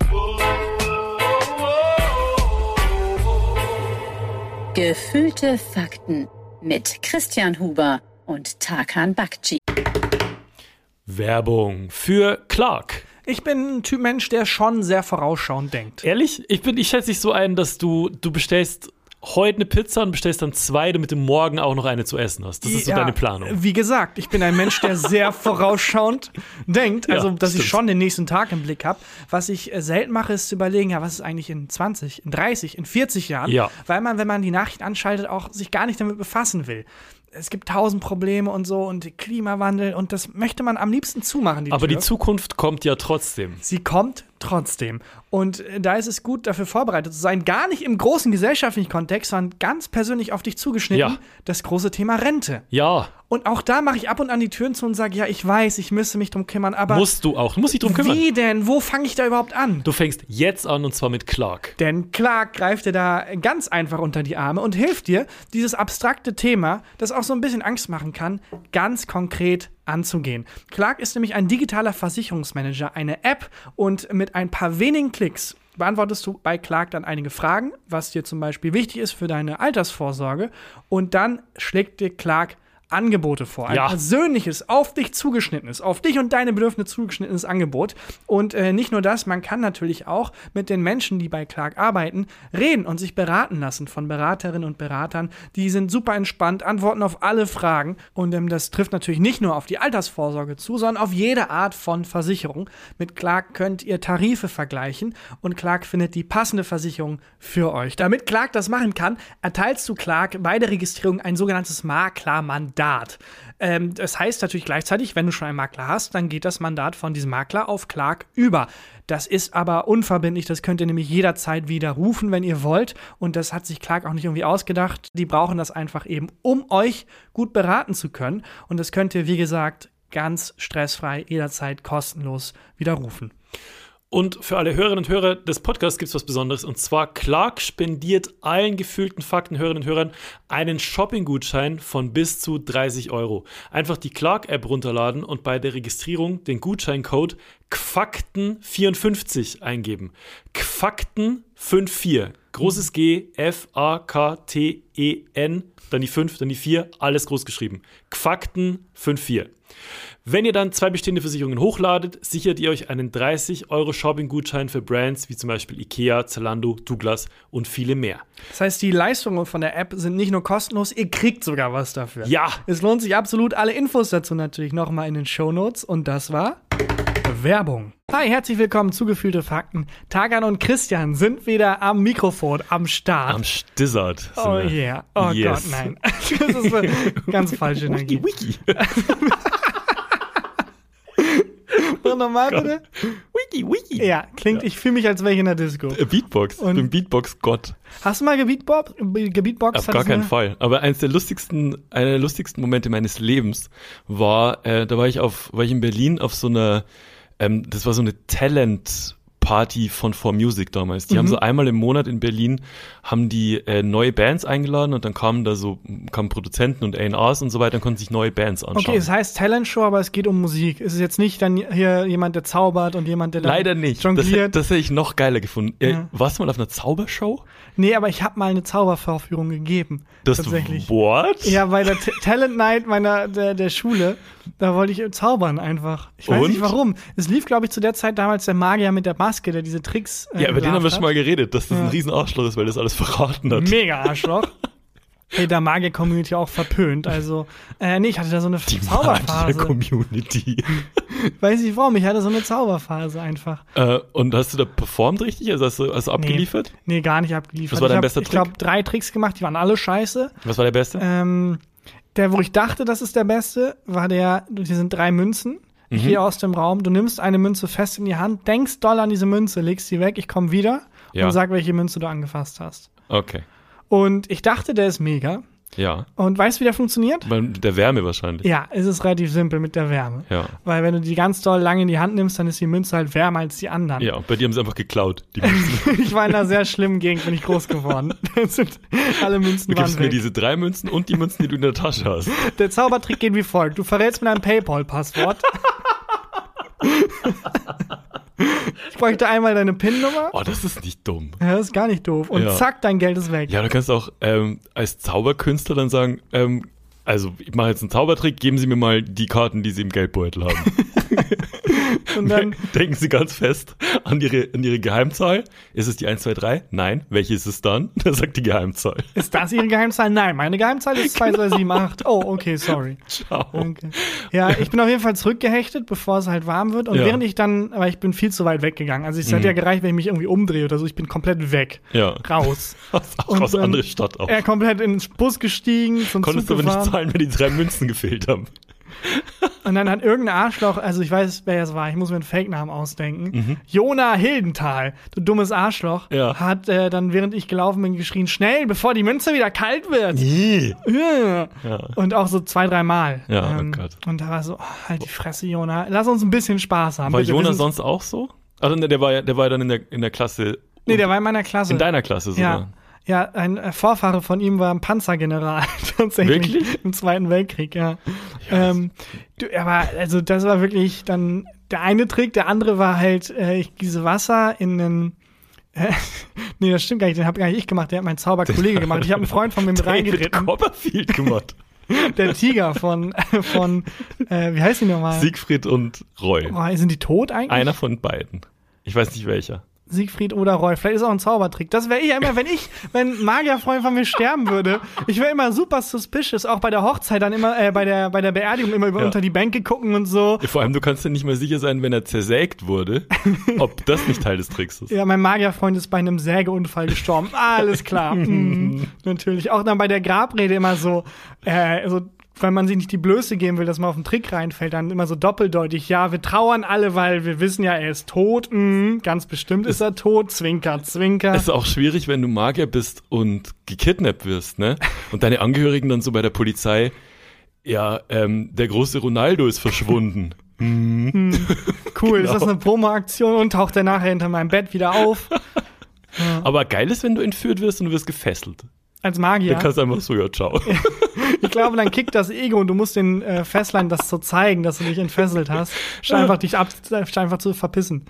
Gefühlte Fakten mit Christian Huber und Tarkan Bakci. Werbung für Clark. Ich bin ein Typ Mensch, der schon sehr vorausschauend denkt. Ehrlich? Ich schätze dich so ein, dass du bestellst heute eine Pizza und bestellst dann 2, damit du morgen auch noch eine zu essen hast. Das ist so deine Planung. Wie gesagt, ich bin ein Mensch, der sehr vorausschauend denkt. Also, dass ich schon den nächsten Tag im Blick habe. Was ich selten mache, ist zu überlegen, ja, was ist eigentlich in 20, in 30, in 40 Jahren? Ja. Weil man, wenn man die Nachrichten anschaltet, auch sich gar nicht damit befassen will. Es gibt 1000 Probleme und so und Klimawandel und das möchte man am liebsten zumachen, die Aber Tür. die Zukunft kommt ja trotzdem. Sie kommt trotzdem. Und da ist es gut, dafür vorbereitet zu sein. Gar nicht im großen gesellschaftlichen Kontext, sondern ganz persönlich auf dich zugeschnitten. Ja. Das große Thema Rente. Ja. Und auch da mache ich ab und an die Türen zu und sage, ja, ich weiß, ich müsste mich drum kümmern, aber Musst du auch. Du musst dich drum kümmern. wie denn? Wo fange ich da überhaupt an? Du fängst jetzt an und zwar mit Clark. Denn Clark greift dir da ganz einfach unter die Arme und hilft dir, dieses abstrakte Thema, das auch so ein bisschen Angst machen kann, ganz konkret anzugehen. Clark ist nämlich ein digitaler Versicherungsmanager, eine App, und mit ein paar wenigen Klicks beantwortest du bei Clark dann einige Fragen, was dir zum Beispiel wichtig ist für deine Altersvorsorge, und dann schlägt dir Clark Angebote vor. Ein persönliches, auf dich zugeschnittenes, auf dich und deine Bedürfnisse zugeschnittenes Angebot. Und nicht nur das, man kann natürlich auch mit den Menschen, die bei Clark arbeiten, reden und sich beraten lassen von Beraterinnen und Beratern. Die sind super entspannt, antworten auf alle Fragen. Und das trifft natürlich nicht nur auf die Altersvorsorge zu, sondern auf jede Art von Versicherung. Mit Clark könnt ihr Tarife vergleichen und Clark findet die passende Versicherung für euch. Damit Clark das machen kann, erteilst du Clark bei der Registrierung ein sogenanntes Maklermandat. Das heißt natürlich gleichzeitig, wenn du schon einen Makler hast, dann geht das Mandat von diesem Makler auf Clark über. Das ist aber unverbindlich, das könnt ihr nämlich jederzeit widerrufen, wenn ihr wollt. Und das hat sich Clark auch nicht irgendwie ausgedacht. Die brauchen das einfach eben, um euch gut beraten zu können. Und das könnt ihr, wie gesagt, ganz stressfrei jederzeit kostenlos widerrufen. Und für alle Hörerinnen und Hörer des Podcasts gibt es was Besonderes. Und zwar, Clark spendiert allen gefühlten Fakten-Hörerinnen und Hörern einen Shopping-Gutschein von bis zu 30 €. Einfach die Clark-App runterladen und bei der Registrierung den Gutscheincode GFAKTEN54 eingeben. GFAKTEN54. Großes G, F-A-K-T-E-N, dann die 5, dann die 4, alles groß geschrieben. GFAKTEN54. Wenn ihr dann 2 bestehende Versicherungen hochladet, sichert ihr euch einen 30 € Shopping-Gutschein für Brands wie zum Beispiel Ikea, Zalando, Douglas und viele mehr. Das heißt, die Leistungen von der App sind nicht nur kostenlos, ihr kriegt sogar was dafür. Ja! Es lohnt sich absolut. Alle Infos dazu natürlich nochmal in den Shownotes. Und das war Werbung. Hi, herzlich willkommen zu Gefühlte Fakten. Tarkan und Christian sind wieder am Mikrofon, am Start. Am Stizzard. Oh yeah. Oh yes. Gott, nein. Das ist eine ganz falsche Energie. Wiki. Mach nochmal bitte. Wiki. Ja, klingt, ich fühle mich, als wäre ich in der Disco. Beatbox. Ich bin Beatbox-Gott. Hast du mal gebeatboxt? Auf gar keinen Fall. Aber einer der lustigsten Momente meines Lebens war, da war ich in Berlin auf so einer, das war so eine Talent-Party von 4Music damals. Die haben so einmal im Monat in Berlin, haben die neue Bands eingeladen und dann kamen Produzenten und A&Rs und so weiter und konnten sich neue Bands anschauen. Okay, es heißt Talentshow, aber es geht um Musik. Es ist jetzt nicht dann hier jemand, der zaubert und jemand, der dann leider nicht. Jongliert. Das hätte ich noch geiler gefunden. Ja. Warst du mal auf einer Zaubershow? Nee, aber ich habe mal eine Zaubervorführung gegeben. Tatsächlich. What? Ja, bei der Talent Night der Schule, da wollte ich zaubern einfach. Ich weiß nicht warum. Es lief, glaube ich, zu der Zeit damals der Magier mit der Maske, der diese Tricks ja, über den haben wir schon mal geredet, dass das ein riesen Arschloch ist, weil das alles verraten hat. Mega Arschloch. Hey, da Magier-Community auch verpönt. Also, ich hatte da so eine Zauberphase. Magier-Community. Weiß nicht warum, ich hatte so eine Zauberphase einfach. Und hast du da performt richtig? Also hast du abgeliefert? Nee, gar nicht abgeliefert. Was war dein bester Trick? Ich glaube, 3 Tricks gemacht, die waren alle scheiße. Was war der beste? Der, wo ich dachte, das ist der beste, war hier sind 3 Münzen. Ich gehe aus dem Raum, du nimmst eine Münze fest in die Hand, denkst doll an diese Münze, legst sie weg, ich komme wieder und sag, welche Münze du angefasst hast. Okay. Und ich dachte, der ist mega. Ja. Und weißt du, wie der funktioniert? Mit der Wärme wahrscheinlich. Ja, es ist relativ simpel mit der Wärme. Ja. Weil wenn du die ganz doll lange in die Hand nimmst, dann ist die Münze halt wärmer als die anderen. Ja, und bei dir haben sie einfach geklaut, die Münzen. Ich war in einer sehr schlimmen Gegend, bin ich groß geworden. Alle Münzen waren weg. Du gibst mir diese 3 Münzen und die Münzen, die du in der Tasche hast. Der Zaubertrick geht wie folgt. Du verrätst mir dein PayPal-Passwort. Ich bräuchte einmal deine PIN-Nummer. Oh, das ist nicht dumm. Ja, das ist gar nicht doof. Und zack, dein Geld ist weg. Ja, du kannst auch als Zauberkünstler dann sagen, also ich mache jetzt einen Zaubertrick, geben Sie mir mal die Karten, die Sie im Geldbeutel haben. Und dann denken Sie ganz fest an Ihre Geheimzahl. Ist es die 123? Nein. Welche ist es dann? Da sagt die Geheimzahl. Ist das Ihre Geheimzahl? Nein, meine Geheimzahl ist 2278. Oh, okay, sorry. Ciao. Okay. Ja, ich bin auf jeden Fall zurückgehechtet, bevor es halt warm wird. Und während ich dann, aber ich bin viel zu weit weggegangen. Also es hätte ja gereicht, wenn ich mich irgendwie umdrehe oder so. Ich bin komplett weg. Ja. Raus. Aus andere Stadt auch. Er komplett in den Bus gestiegen, zum Konntest Zug aber nicht gefahren. zahlen, wenn die 3 Münzen gefehlt haben. Und dann hat irgendein Arschloch, also ich weiß, wer es war, ich muss mir einen Fake-Namen ausdenken. Jona Hildenthal, du dummes Arschloch, hat dann, während ich gelaufen bin, geschrien, schnell, bevor die Münze wieder kalt wird. Ja. Und auch so 2-3 Mal. Ja, oh Gott. Und da war so, halt die Fresse, Jona, lass uns ein bisschen Spaß haben. War Jona sonst auch so? Also der war ja dann in der Klasse. Nee, der war in meiner Klasse. In deiner Klasse sogar? Ja, ein Vorfahre von ihm war ein Panzergeneral, tatsächlich. Wirklich? Im Zweiten Weltkrieg, ja. Aber also das war wirklich dann der eine Trick, der andere war halt, ich gieße Wasser in einen nee, das stimmt gar nicht, den habe gar nicht ich gemacht, der hat mein Zauberkollege gemacht. Ich habe einen Freund von mir mit reingeritten. David Copperfield gemacht. Der Tiger von wie heißt die nochmal? Siegfried und Roy. Oh, sind die tot eigentlich? Einer von beiden. Ich weiß nicht welcher. Siegfried oder Roy. Vielleicht ist auch ein Zaubertrick. Das wäre ich ja immer, wenn ein Magierfreund von mir sterben würde. Ich wäre immer super suspicious. Auch bei der Hochzeit dann immer, bei der Beerdigung immer unter die Bänke gucken und so. Ja, vor allem, du kannst ja nicht mal sicher sein, wenn er zersägt wurde, ob das nicht Teil des Tricks ist. Ja, mein Magierfreund ist bei einem Sägeunfall gestorben. Alles klar. Natürlich. Auch dann bei der Grabrede immer so, weil man sich nicht die Blöße geben will, dass man auf den Trick reinfällt, dann immer so doppeldeutig, ja, wir trauern alle, weil wir wissen ja, er ist tot, ganz bestimmt ist er tot, Zwinker, Zwinker. Es ist auch schwierig, wenn du Magier bist und gekidnappt wirst, ne? Und deine Angehörigen dann so bei der Polizei, ja, der große Ronaldo ist verschwunden. Cool, genau. Ist das eine Promo-Aktion und taucht er nachher hinter meinem Bett wieder auf? Ja. Aber geil ist, wenn du entführt wirst und du wirst gefesselt. Als Magier. Dann kannst du einfach so, ja, ciao. Ich glaube, dann kickt das Ego und du musst den Fesslern das so zeigen, dass du dich entfesselt hast. Statt einfach zu verpissen.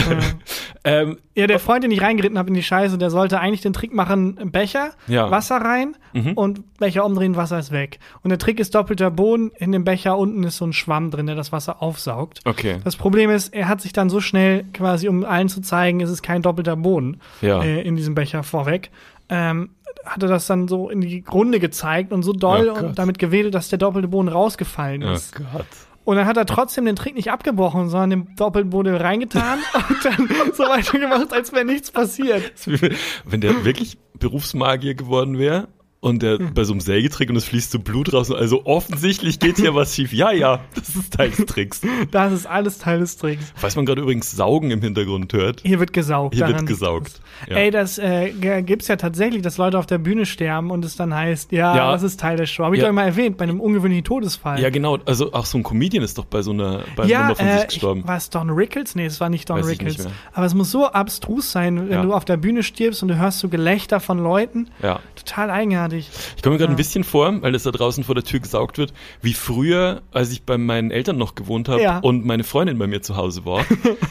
Ja, der Freund, den ich reingeritten habe in die Scheiße, der sollte eigentlich den Trick machen, Becher, Wasser rein und Becher umdrehen, Wasser ist weg. Und der Trick ist doppelter Boden, in dem Becher unten ist so ein Schwamm drin, der das Wasser aufsaugt. Okay. Das Problem ist, er hat sich dann so schnell quasi, um allen zu zeigen, es ist kein doppelter Boden in diesem Becher vorweg, hatte das dann so in die Runde gezeigt und so doll und damit gewedelt, dass der doppelte Boden rausgefallen ist. Oh Gott. Und dann hat er trotzdem den Trick nicht abgebrochen, sondern den doppelten Boden reingetan und dann so weitergemacht, als wäre nichts passiert. Wenn der wirklich Berufsmagier geworden wäre und der bei so einem Sägetrick und es fließt so Blut raus, also offensichtlich geht hier was schief. Ja, das ist Teil des Tricks. Das ist alles Teil des Tricks. Falls man gerade übrigens Saugen im Hintergrund hört. Hier wird gesaugt. Hier wird gesaugt. Ja. Ey, das gibt's ja tatsächlich, dass Leute auf der Bühne sterben und es dann heißt, das ist Teil der Show. Habe ich doch mal erwähnt, bei einem ungewöhnlichen Todesfall. Ja, genau. Also auch so ein Comedian ist doch bei Nummer von sich gestorben. War es Don Rickles? Nee, es war nicht Don Rickles. Aber es muss so abstrus sein, wenn du auf der Bühne stirbst und du hörst so Gelächter von Leuten. Ja. Total eigenartig. Ich komme mir gerade ein bisschen vor, weil das da draußen vor der Tür gesaugt wird, wie früher, als ich bei meinen Eltern noch gewohnt habe und meine Freundin bei mir zu Hause war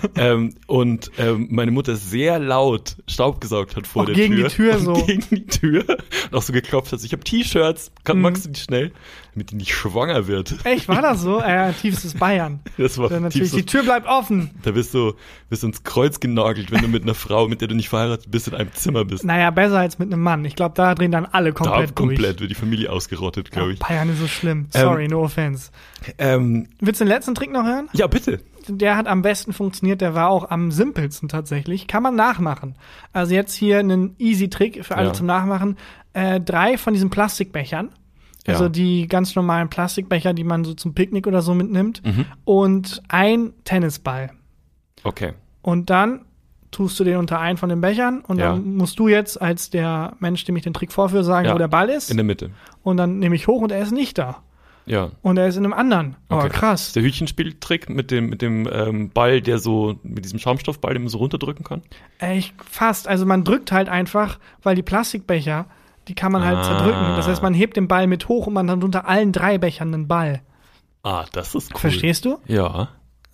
und meine Mutter sehr laut Staub gesaugt hat vor der Tür. Gegen die Tür so. Gegen die Tür. Und auch so geklopft hat. Ich habe T-Shirts. Magst du die schnell? Damit die nicht schwanger wird. Echt, war das so? Tiefstes Bayern. Das war natürlich. Die Tür bleibt offen. Da wirst du ins Kreuz genagelt, wenn du mit einer Frau, mit der du nicht verheiratet bist, in einem Zimmer bist. Naja, besser als mit einem Mann. Ich glaube, da drehen dann alle komplett durch. Komplett wird die Familie ausgerottet, glaube ich. Bayern ist so schlimm. Sorry, no offense. Willst du den letzten Trick noch hören? Ja, bitte. Der hat am besten funktioniert, der war auch am simpelsten tatsächlich. Kann man nachmachen. Also jetzt hier einen Easy-Trick für alle zum Nachmachen. 3 von diesen Plastikbechern. Also die ganz normalen Plastikbecher, die man so zum Picknick oder so mitnimmt. Und ein Tennisball. Okay. Und dann tust du den unter einen von den Bechern und dann musst du jetzt als der Mensch, dem ich den Trick vorführe, sagen, wo der Ball ist. In der Mitte. Und dann nehme ich hoch und er ist nicht da. Ja. Und er ist in einem anderen. Okay. Oh, krass. Das ist der Hütchenspieltrick mit dem Ball, der so, mit diesem Schaumstoffball, den man so runterdrücken kann? Fast. Also man drückt halt einfach, weil die Plastikbecher, die kann man halt zerdrücken. Das heißt, man hebt den Ball mit hoch und man hat unter allen 3 Bechern einen Ball. Das ist cool. Verstehst du? Ja.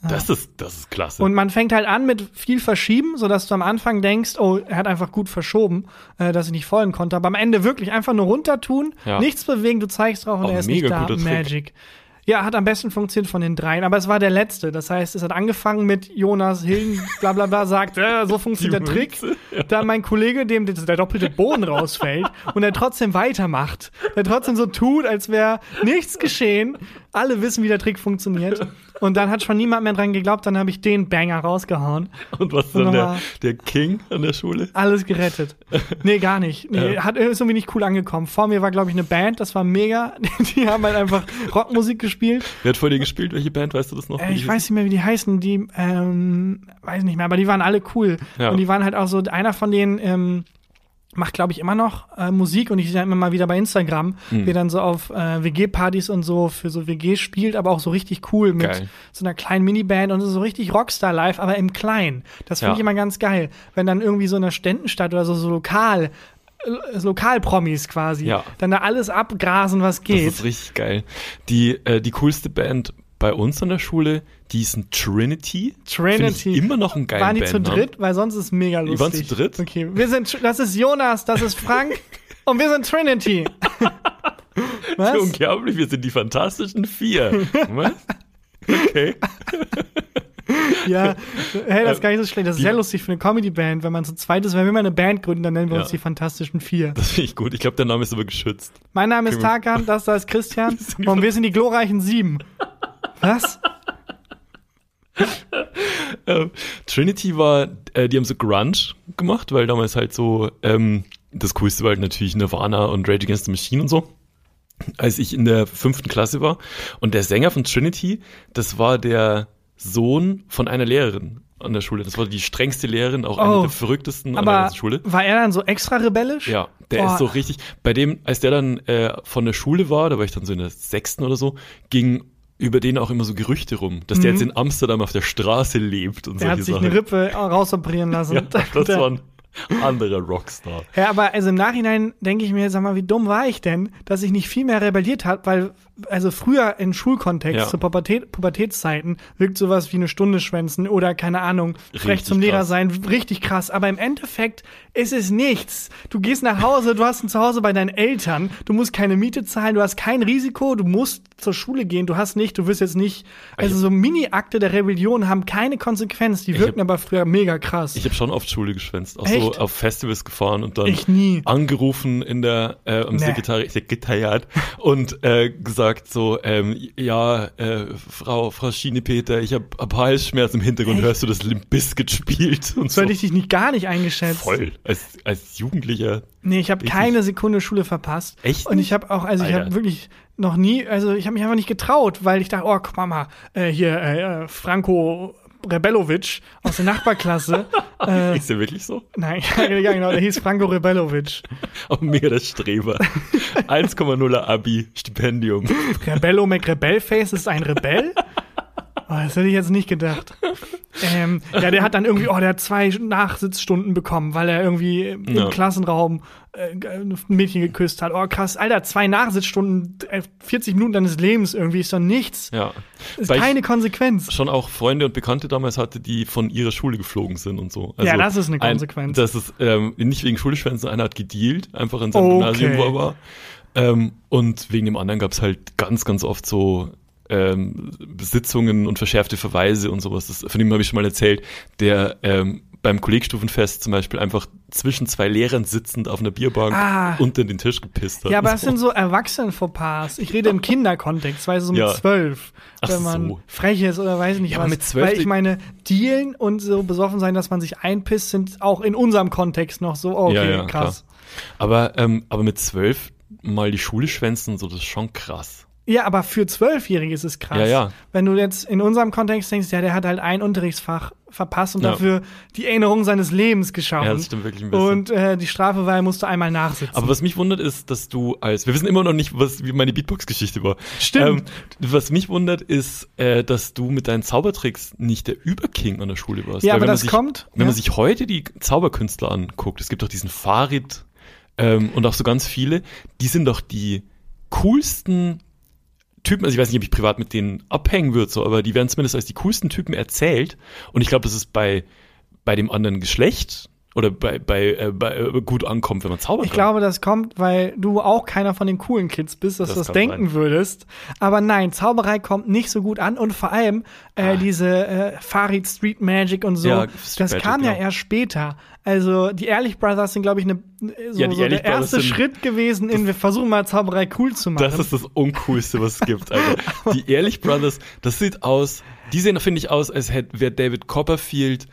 Das ist klasse. Und man fängt halt an mit viel Verschieben, sodass du am Anfang denkst, oh, er hat einfach gut verschoben, dass ich nicht folgen konnte. Aber am Ende wirklich einfach nur runter tun, nichts bewegen, du zeigst drauf und er ist nicht da. Magic. Ja, hat am besten funktioniert von den dreien, aber es war der letzte. Das heißt, es hat angefangen mit Jonas Hilden, bla bla bla, sagt, so funktioniert der Trick. Dann mein Kollege, dem der doppelte Boden rausfällt und er trotzdem weitermacht. Der trotzdem so tut, als wäre nichts geschehen. Alle wissen, wie der Trick funktioniert. Und dann hat schon niemand mehr dran geglaubt, dann habe ich den Banger rausgehauen. Und was ist dann der King an der Schule? Alles gerettet. Nee, gar nicht. Nee, ist irgendwie nicht cool angekommen. Vor mir war, glaube ich, eine Band, das war mega. Die haben halt einfach Rockmusik gespielt. Wer hat vor dir gespielt? Welche Band, weißt du das noch? Ich weiß nicht mehr, wie die heißen. Die, weiß nicht mehr, aber die waren alle cool. Ja. Und die waren halt auch so, einer von denen, macht, glaube ich, immer noch Musik und ich sehe immer mal wieder bei Instagram, wie er dann so auf WG-Partys und so für so WG spielt, aber auch so richtig cool mit so einer kleinen Miniband und so richtig Rockstar-Live, aber im Kleinen. Das finde ich immer ganz geil. Wenn dann irgendwie so in einer Ständenstadt oder so Lokalpromis quasi, dann da alles abgrasen, was geht. Das ist richtig geil. Die coolste Band bei uns an der Schule, die ist ein Trinity. Finde ich immer noch ein geiler Band. Waren die zu dritt? Weil sonst ist es mega lustig. Die waren zu dritt? Okay, das ist Jonas, das ist Frank und wir sind Trinity. Was? Das ist unglaublich, wir sind die Fantastischen Vier. Was? Okay. Ja, hey, das ist gar nicht so schlecht. Das ist sehr lustig für eine Comedy-Band, wenn man zu zweit ist. Wenn wir mal eine Band gründen, dann nennen wir uns die Fantastischen Vier. Das finde ich gut. Ich glaube, der Name ist aber geschützt. Mein Name ist Tarkan, das da ist Christian und wir sind die glorreichen Sieben. Was? Trinity war, die haben so Grunge gemacht, weil damals halt so, das Coolste war halt natürlich Nirvana und Rage Against the Machine und so. Als ich in der 5. Klasse war. Und der Sänger von Trinity, das war der Sohn von einer Lehrerin an der Schule. Das war die strengste Lehrerin, auch eine der verrücktesten an der ganzen Schule. War er dann so extra rebellisch? Ja, der ist so richtig, bei dem, als der dann von der Schule war, da war ich dann so in der 6. oder so, ging über den auch immer so Gerüchte rum, dass der jetzt in Amsterdam auf der Straße lebt und solche Sachen. Er hat sich eine Rippe rausoperieren lassen. Ja, das war ein anderer Rockstar. Ja, aber also im Nachhinein denke ich mir, sag mal, wie dumm war ich denn, dass ich nicht viel mehr rebelliert habe, weil also früher in Schulkontext, zu Pubertätszeiten, wirkt sowas wie eine Stunde schwänzen oder, keine Ahnung, frech zum Lehrer sein, richtig krass. Aber im Endeffekt ist es nichts. Du gehst nach Hause, du hast ein Zuhause bei deinen Eltern, du musst keine Miete zahlen, du hast kein Risiko, du musst zur Schule gehen, du wirst jetzt nicht, also so Mini-Akte der Rebellion haben keine Konsequenz, die wirken aber früher mega krass. Ich habe schon oft Schule geschwänzt, auch so auf Festivals gefahren und dann angerufen in der im Sekretariat und gesagt so, Frau Schienepeter, ich habe Halsschmerz im Hintergrund, hörst du das Limp Bizkit spielt und so. Hätte ich dich nicht gar nicht eingeschätzt. Voll, als Jugendlicher. Nee, ich habe keine Sekunde Schule verpasst. Echt? Und ich habe auch, ich habe wirklich noch nie, also ich habe mich einfach nicht getraut, weil ich dachte, oh, guck mal, Franco Rebellovic aus der Nachbarklasse. Ist der wirklich so? Nein, ja genau, der hieß Franco Rebellovic. Auch mega der Streber. 1,0er Abi, Stipendium. Rebello McRebelface ist ein Rebell? Oh, das hätte ich jetzt nicht gedacht. Der hat dann irgendwie, der hat 2 Nachsitzstunden bekommen, weil er irgendwie im Klassenraum ein Mädchen geküsst hat. Oh, krass, Alter, 2 Nachsitzstunden, 40 Minuten deines Lebens irgendwie ist doch nichts. Ja. Ist keine Konsequenz. Schon auch Freunde und Bekannte damals hatte, die von ihrer Schule geflogen sind und so. Also ja, das ist eine Konsequenz. Das ist nicht wegen Schulschwänzen, einer hat gedealt, einfach in seinem Gymnasium, wo er war. Und wegen dem anderen gab es halt ganz, ganz oft so Sitzungen und verschärfte Verweise und sowas. Von dem habe ich schon mal erzählt, der beim Kollegstufenfest zum Beispiel einfach zwischen 2 Lehrern sitzend auf einer Bierbank unter den Tisch gepisst hat. Ja, aber das sind so Erwachsenen-Fauxpas. Ich rede im Kinderkontext, weißt du, so mit 12. Wenn man frech ist oder weiß nicht was. Mit 12 weil ich meine, dealen und so besoffen sein, dass man sich einpisst, sind auch in unserem Kontext noch so, okay, krass. Klar. Aber mit 12 mal die Schule schwänzen und so, das ist schon krass. Ja, aber für 12-Jährige ist es krass. Ja. Wenn du jetzt in unserem Kontext denkst, der hat halt ein Unterrichtsfach verpasst und dafür die Erinnerung seines Lebens geschaut. Ja, das stimmt wirklich ein bisschen. Und die Strafe war, er musste einmal nachsitzen. Aber was mich wundert ist, dass du wir wissen immer noch nicht, wie meine Beatbox-Geschichte war. Stimmt. Was mich wundert ist, dass du mit deinen Zaubertricks nicht der Überking an der Schule warst. Ja, weil aber wenn man sich heute die Zauberkünstler anguckt, es gibt doch diesen Farid und auch so ganz viele, die sind doch die coolsten Typen, also ich weiß nicht, ob ich privat mit denen abhängen würde, so, aber die werden zumindest als die coolsten Typen erzählt. Und ich glaube, das ist bei dem anderen Geschlecht oder bei gut ankommt, wenn man zaubern kann. Ich glaube, das kommt, weil du auch keiner von den coolen Kids bist, dass du das denken würdest. Aber nein, Zauberei kommt nicht so gut an und vor allem diese Farid Street Magic und so, Ja, das kam ja erst später. Also die Ehrlich Brothers sind, glaube ich, der erste Schritt gewesen wir versuchen mal Zauberei cool zu machen. Das ist das Uncoolste, was es gibt, Alter. Die Ehrlich Brothers, das sieht aus, die sehen, finde ich, aus, als wäre David Copperfield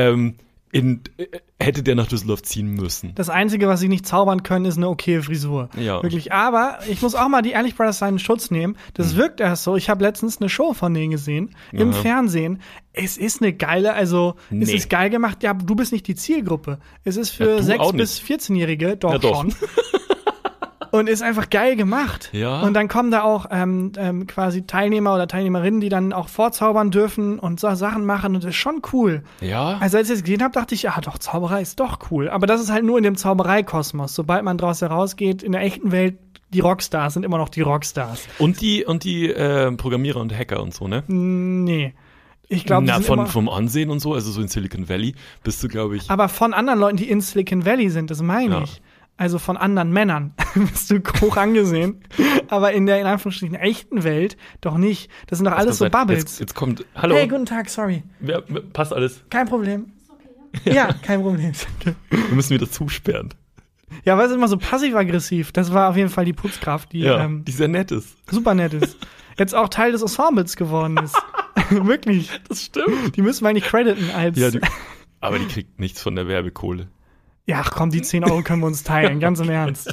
hätte der nach Düsseldorf ziehen müssen. Das Einzige, was sie nicht zaubern können, ist eine okaye Frisur. Ja. Wirklich. Aber ich muss auch mal die Ehrlich Brothers seinen Schutz nehmen. Das wirkt erst so. Ich habe letztens eine Show von denen gesehen, im Fernsehen. Es ist eine geile, es ist geil gemacht. Ja, du bist nicht die Zielgruppe. Es ist für 6- bis 14-Jährige doch schon. Und ist einfach geil gemacht. Ja. Und dann kommen da auch quasi Teilnehmer oder Teilnehmerinnen, die dann auch vorzaubern dürfen und so Sachen machen. Und das ist schon cool. Ja. Also als ich das gesehen habe, dachte ich, ja doch, Zauberei ist doch cool. Aber das ist halt nur in dem Zaubereikosmos. Sobald man draus herausgeht, in der echten Welt, die Rockstars sind immer noch die Rockstars. Und die Programmierer und Hacker und so, ne? Nee. Ich glaube, vom Ansehen und so, also so in Silicon Valley bist du, glaube ich. Aber von anderen Leuten, die in Silicon Valley sind, das meine ich. Also von anderen Männern bist du hoch angesehen. Aber in der, in Anführungsstrichen, echten Welt doch nicht. Das sind doch alles so Bubbles. Jetzt kommt, hallo. Hey, guten Tag, sorry. Ja, passt alles. Kein Problem. Ja, kein Problem. Wir müssen wieder zusperren. Ja, weil es immer so passiv-aggressiv. Das war auf jeden Fall die Putzkraft, die sehr nett ist. Super nett ist. Jetzt auch Teil des Ensembles geworden ist. Wirklich. Das stimmt. Die müssen wir eigentlich crediten als... Ja, aber die kriegt nichts von der Werbekohle. Ja, ach komm, die 10 Euro können wir uns teilen, ganz im Ernst.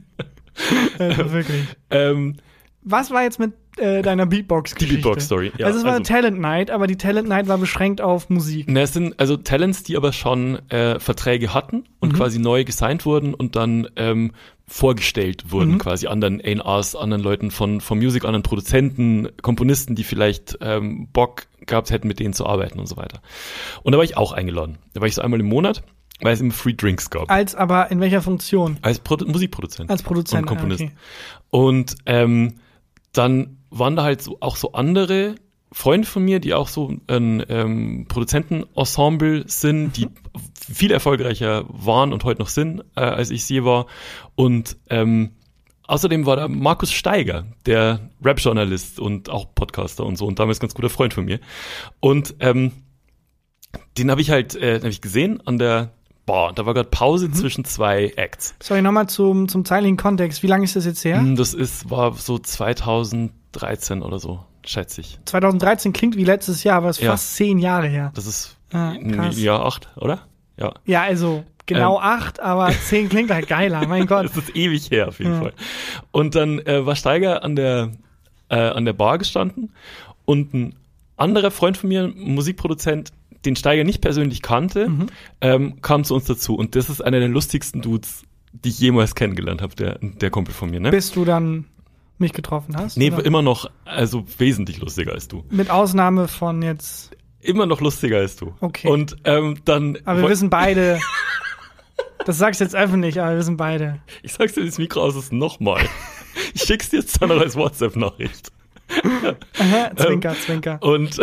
Wirklich. Was war jetzt mit deiner Beatbox-Geschichte? Die Beatbox-Story, ja. Also es war eine Talent Night, aber die Talent Night war beschränkt auf Musik. Na, es sind also Talents, die aber schon Verträge hatten und quasi neu gesigned wurden und dann vorgestellt wurden, quasi anderen A&Rs, anderen Leuten von Music, anderen Produzenten, Komponisten, die vielleicht Bock gehabt hätten, mit denen zu arbeiten und so weiter. Und da war ich auch eingeladen. Da war ich so einmal im Monat, weil es immer Free Drinks gab. Aber in welcher Funktion? Als Musikproduzent. Als Produzent und Komponist. Okay. Und dann waren da halt auch so andere Freunde von mir, die auch so ein Produzentenensemble sind, die viel erfolgreicher waren und heute noch sind, als ich sie war. Und außerdem war da Markus Steiger, der Rap-Journalist und auch Podcaster und so und damals ganz guter Freund von mir. Und den habe ich halt gesehen an der Bar. Da war gerade Pause zwischen zwei Acts. Sorry, nochmal zum zeitlichen Kontext. Wie lange ist das jetzt her? Das war so 2013 oder so, schätze ich. 2013 klingt wie letztes Jahr, aber es ist fast 10 Jahre her. Das ist krass. Jahr 8, oder? Ja. Ja, also genau 8, aber 10 klingt halt geiler, mein Gott. Das ist ewig her auf jeden Fall. Und dann war Steiger an der Bar gestanden und ein anderer Freund von mir, ein Musikproduzent, den Steiger nicht persönlich kannte, kam zu uns dazu. Und das ist einer der lustigsten Dudes, die ich jemals kennengelernt habe, der Kumpel von mir. Ne? Bis du dann mich getroffen hast? Nee, oder? Immer noch, also wesentlich lustiger als du. Mit Ausnahme von jetzt... Immer noch lustiger als du. Okay. Und dann... Aber wir wissen beide... Das sagst du jetzt öffentlich, aber wir wissen beide. Ich sag's dir ins Mikro aus, nochmal. Ich schick's dir jetzt dann noch als WhatsApp-Nachricht. Aha, Zwinker, Zwinker. Und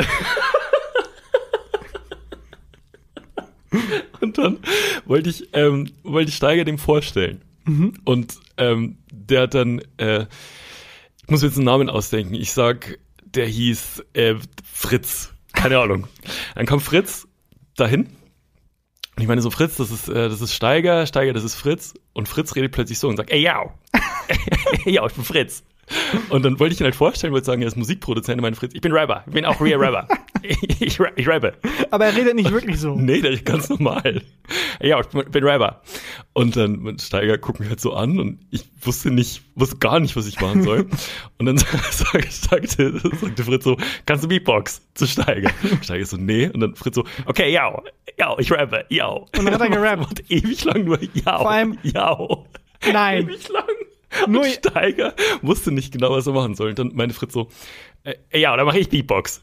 dann wollte ich Steiger dem vorstellen. Und der hat dann, ich muss mir jetzt einen Namen ausdenken. Ich sag, der hieß Fritz. Keine Ahnung. Dann kam Fritz dahin. Und ich meine so, Fritz, das ist Steiger, das ist Fritz. Und Fritz redet plötzlich so und sagt, ey, ja. Ja, ich bin Fritz. Und dann wollte ich ihn halt vorstellen, wollte sagen, er ist Musikproduzent. Und meine Fritz, ich bin Rapper. Ich bin auch real Rapper. Ich rappe. Aber er redet nicht wirklich so. Nee, der ist ganz normal. Ja, ich bin Rapper. Und dann Steiger guckt mich halt so an und ich wusste gar nicht, was ich machen soll. Und dann sagte Fritz so, kannst du Beatbox zu Steiger? Steiger so, nee. Und dann Fritz so, okay, ja, ich rappe, ja. Und dann hat er gerappt. Und ewig lang nur ja. Vor allem, ja. Nein. Ewig lang. Nur Steiger wusste nicht genau, was er machen soll. Und dann meinte Fritz so, ja, dann mache ich Beatbox.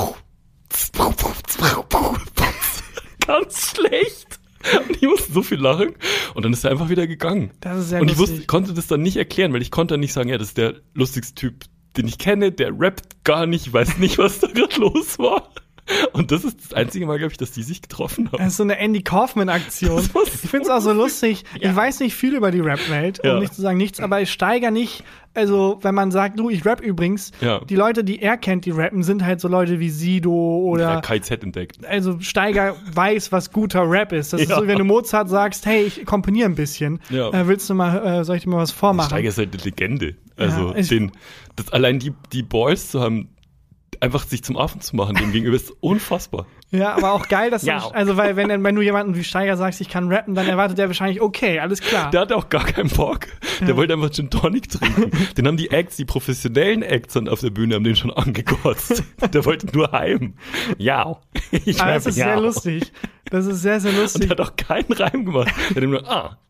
Ganz schlecht. Und ich musste so viel lachen. Und dann ist er einfach wieder gegangen. Das ist sehr lustig. Und ich lustig. konnte das dann nicht erklären, weil ich konnte dann nicht sagen, ja, das ist der lustigste Typ, den ich kenne, der rappt gar nicht, weiß nicht, was da gerade los war. Und das ist das einzige Mal, glaube ich, dass die sich getroffen haben. Das ist so eine Andy Kaufman-Aktion. Ich finde es auch so lustig. Ja. Ich weiß nicht viel über die Rap-Welt, um nicht zu sagen nichts, aber ich steigere nicht, also wenn man sagt, du, ich rap übrigens, die Leute, die er kennt, die rappen, sind halt so Leute wie Sido oder KZ entdeckt. Also Steiger weiß, was guter Rap ist. Das ist so, wenn du Mozart sagst, hey, ich komponiere ein bisschen. Willst du mal, soll ich dir mal was vormachen? Steiger ist halt eine Legende. Also allein die Balls zu haben, einfach sich zum Affen zu machen, dem gegenüber ist unfassbar. Ja, aber auch geil, dass also weil wenn du jemanden wie Steiger sagst, ich kann rappen, dann erwartet der wahrscheinlich, okay, alles klar. Der hatte auch gar keinen Bock. Der wollte einfach Gin Tonic trinken. Den haben die Acts, die professionellen Acts auf der Bühne, haben den schon angekotzt. Der wollte nur heim. Ja. Aber das ist sehr lustig. Das ist sehr, sehr lustig. Und der hat auch keinen Reim gemacht. Der hat nur,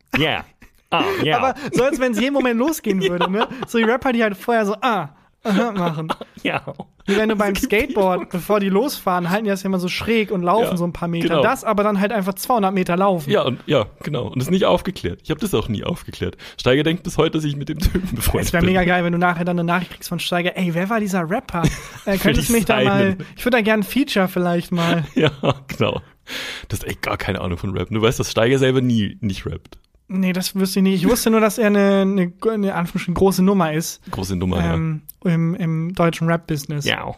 Aber so als wenn es jeden Moment losgehen würde, ne? So die Rapper, die halt vorher so, machen. Ja. Wie wenn du beim Skateboard, bevor die losfahren, halten die das ja immer so schräg und laufen so ein paar Meter. Genau. Das aber dann halt einfach 200 Meter laufen. Ja, genau. Und das ist nicht aufgeklärt. Ich habe das auch nie aufgeklärt. Steiger denkt bis heute, dass ich mit dem Typen befreundet bin. Es wäre mega geil, wenn du nachher dann eine Nachricht kriegst von Steiger, ey, wer war dieser Rapper? Könntest du mich da mal, ich würde da gerne ein Feature vielleicht mal. Ja, genau. Das ist echt gar keine Ahnung von Rap. Du weißt, dass Steiger selber nicht rappt. Nee, das wüsste ich nicht. Ich wusste nur, dass er eine große Nummer ist. Große Nummer, im deutschen Rap-Business. Ja.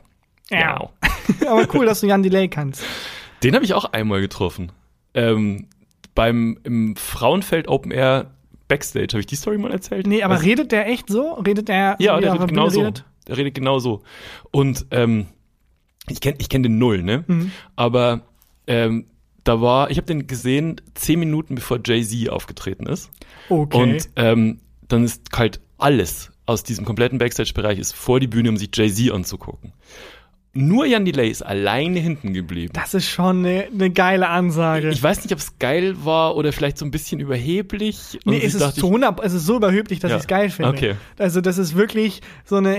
Aber cool, dass du Jan Delay kannst. Den habe ich auch einmal getroffen. Im Frauenfeld Open Air Backstage. Habe ich die Story mal erzählt? Nee, aber redet der echt so? Redet der ja, der redet genau so. Der redet genau so. Und ich kenn den null, ne? Mhm. Aber ich habe den gesehen 10 Minuten bevor Jay-Z aufgetreten ist. Okay. Und dann ist halt alles aus diesem kompletten Backstage-Bereich ist vor die Bühne, um sich Jay-Z anzugucken. Nur Jan Delay ist alleine hinten geblieben. Das ist schon eine geile Ansage. Ich weiß nicht, ob es geil war oder vielleicht so ein bisschen überheblich. Nee, es ist so überheblich, dass ich es geil finde. Okay. Also das ist wirklich so eine,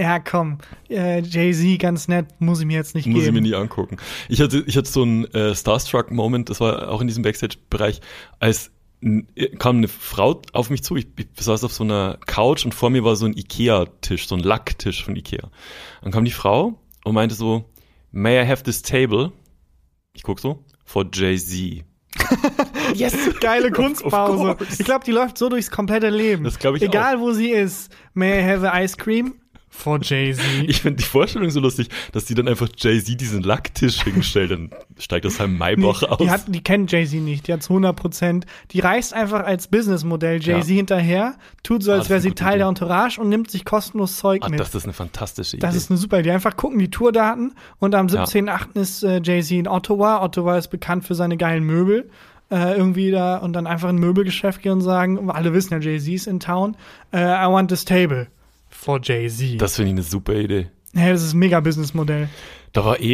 Jay-Z, ganz nett, muss ich mir jetzt nicht geben. Muss ich mir nie angucken. Ich hatte so einen Starstruck-Moment, das war auch in diesem Backstage-Bereich, als kam eine Frau auf mich zu, ich saß auf so einer Couch und vor mir war so ein Ikea-Tisch, so ein Lacktisch von Ikea. Dann kam die Frau und meinte so, may I have this table? Ich guck so, for Jay-Z. Yes, geile Kunstpause. Ich glaube, die läuft so durchs komplette Leben. Das glaube ich Egal, auch. wo sie ist. May I have a ice cream? For Jay-Z. Ich finde die Vorstellung so lustig, dass die dann einfach Jay-Z diesen Lacktisch hingestellt, dann steigt aus seinem Maybach aus. Die kennt Jay-Z nicht, die hat 100%. Die reist einfach als Businessmodell Jay-Z hinterher, tut so, als wäre sie Teil der Entourage und nimmt sich kostenlos Zeug mit. Das ist eine fantastische Idee. Das ist eine super Idee. Einfach gucken die Tourdaten und am 17.8. ist Jay-Z in Ottawa. Ottawa ist bekannt für seine geilen Möbel. Irgendwie da und dann einfach in ein Möbelgeschäft gehen und sagen, alle wissen ja, Jay-Z ist in town, I want this table. For Jay-Z. Das finde ich eine super Idee. Ja, das ist ein mega Businessmodell. Da war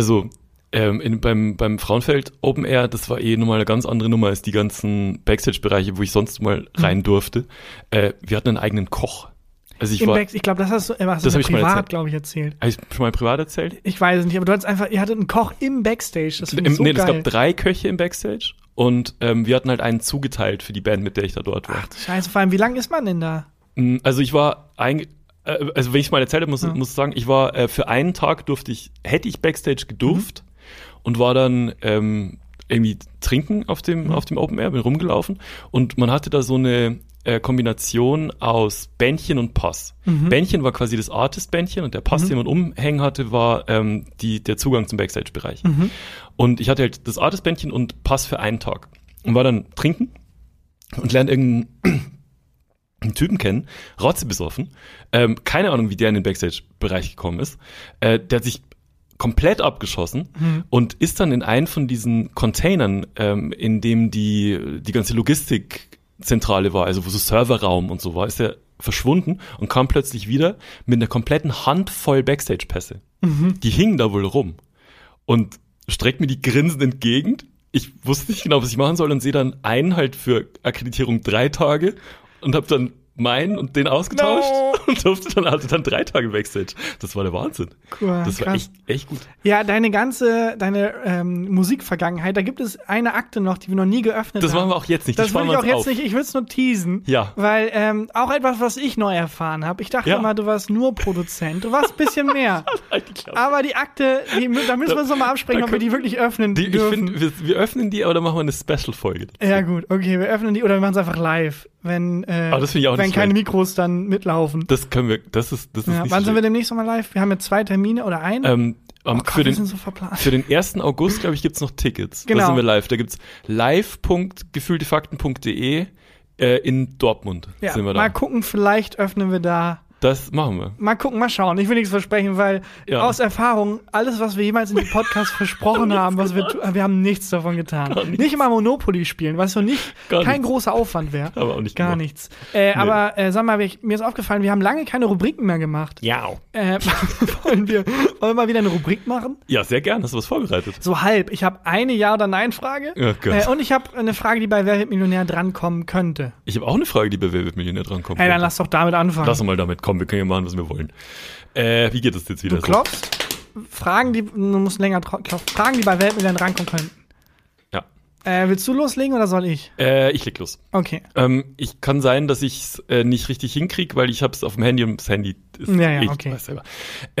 beim Frauenfeld Open Air, das war nochmal eine ganz andere Nummer als die ganzen Backstage-Bereiche, wo ich sonst mal rein durfte. Wir hatten einen eigenen Koch. Also ich glaube, das hast du privat, glaube ich, erzählt. Habe ich schon mal privat erzählt? Ich weiß es nicht, aber ihr hattet einen Koch im Backstage. Das finde ich so geil. Es gab 3 Köche im Backstage und wir hatten halt einen zugeteilt für die Band, mit der ich da dort war. Ach, Scheiße, vor allem, wie lang ist man denn da? Also ich war wenn ich es mal erzählt habe, muss ich sagen, ich war für einen Tag hätte ich Backstage gedurft und war dann irgendwie trinken auf dem Open Air, bin rumgelaufen und man hatte da so eine Kombination aus Bändchen und Pass. Bändchen war quasi das Artist-Bändchen und der Pass, den man umhängen hatte, war der Zugang zum Backstage-Bereich. Und ich hatte halt das Artist-Bändchen und Pass für einen Tag und war dann trinken und lernte irgendeinen Typen kennen, rotzebesoffen, keine Ahnung, wie der in den Backstage-Bereich gekommen ist. Der hat sich komplett abgeschossen und ist dann in einen von diesen Containern, in dem die ganze Logistikzentrale war, also wo so Serverraum und so war, ist er verschwunden und kam plötzlich wieder mit einer kompletten Handvoll Backstage-Pässe. Die hingen da wohl rum und streckt mir die grinsend entgegen. Ich wusste nicht genau, was ich machen soll und sehe dann einen halt für Akkreditierung 3 Tage und habe dann meinen und den ausgetauscht und durfte dann 3 Tage Backstage. Das war der Wahnsinn. Cool, das war echt gut. Ja, deine Musikvergangenheit, da gibt es eine Akte noch, die wir noch nie geöffnet haben. Das machen wir auch jetzt nicht. Das will ich auch jetzt nicht. Ich will es nur teasen. Ja. Weil auch etwas, was ich neu erfahren habe. Ich dachte immer, du warst nur Produzent. Du warst ein bisschen mehr. Aber die Akte, da müssen wir uns nochmal absprechen, ob wir die wirklich öffnen dürfen. Ich finde, wir öffnen die, aber dann machen wir eine Special-Folge. Ja gut, okay, wir öffnen die oder wir machen es einfach live, wenn keine Mikros dann mitlaufen. Das können wir, das ist nicht wann sind wir demnächst nochmal live? Wir haben jetzt 2 Termine oder einen? Wir sind so verplant. Für den 1. August, glaube ich, gibt's noch Tickets. Genau. Da sind wir live. Da gibt's live.gefühltefakten.de in Dortmund sind wir da. Mal gucken, vielleicht öffnen wir da. Das machen wir. Mal gucken, mal schauen. Ich will nichts versprechen, weil aus Erfahrung, alles, was wir jemals in dem Podcast versprochen haben, wir haben nichts davon getan. Nicht mal Monopoly spielen, was so kein großer Aufwand wäre. Aber auch nicht gar gemacht. Nichts. Aber sag mal, mir ist aufgefallen, wir haben lange keine Rubriken mehr gemacht. Ja. Wollen wir mal wieder eine Rubrik machen? Ja, sehr gern. Hast du was vorbereitet? So halb. Ich habe eine Ja- oder Nein-Frage. Oh Gott. Und ich habe eine Frage, die bei Wer wird Millionär drankommen könnte. Ich habe auch eine Frage, die bei Wer wird Millionär drankommen könnte. Hey, dann lass doch damit anfangen. Lass doch mal damit kommen. Wir können ja machen, was wir wollen. Wie geht es jetzt wieder? Du klopfst. Du musst länger klopfen. Fragen, die bei Wer wird Millionär drankommen könnten. Ja. Willst du loslegen oder soll ich? Ich leg los. Okay. Ich kann sein, dass ich es nicht richtig hinkriege, weil ich habe es auf dem Handy und das Handy ist okay. Weiß selber.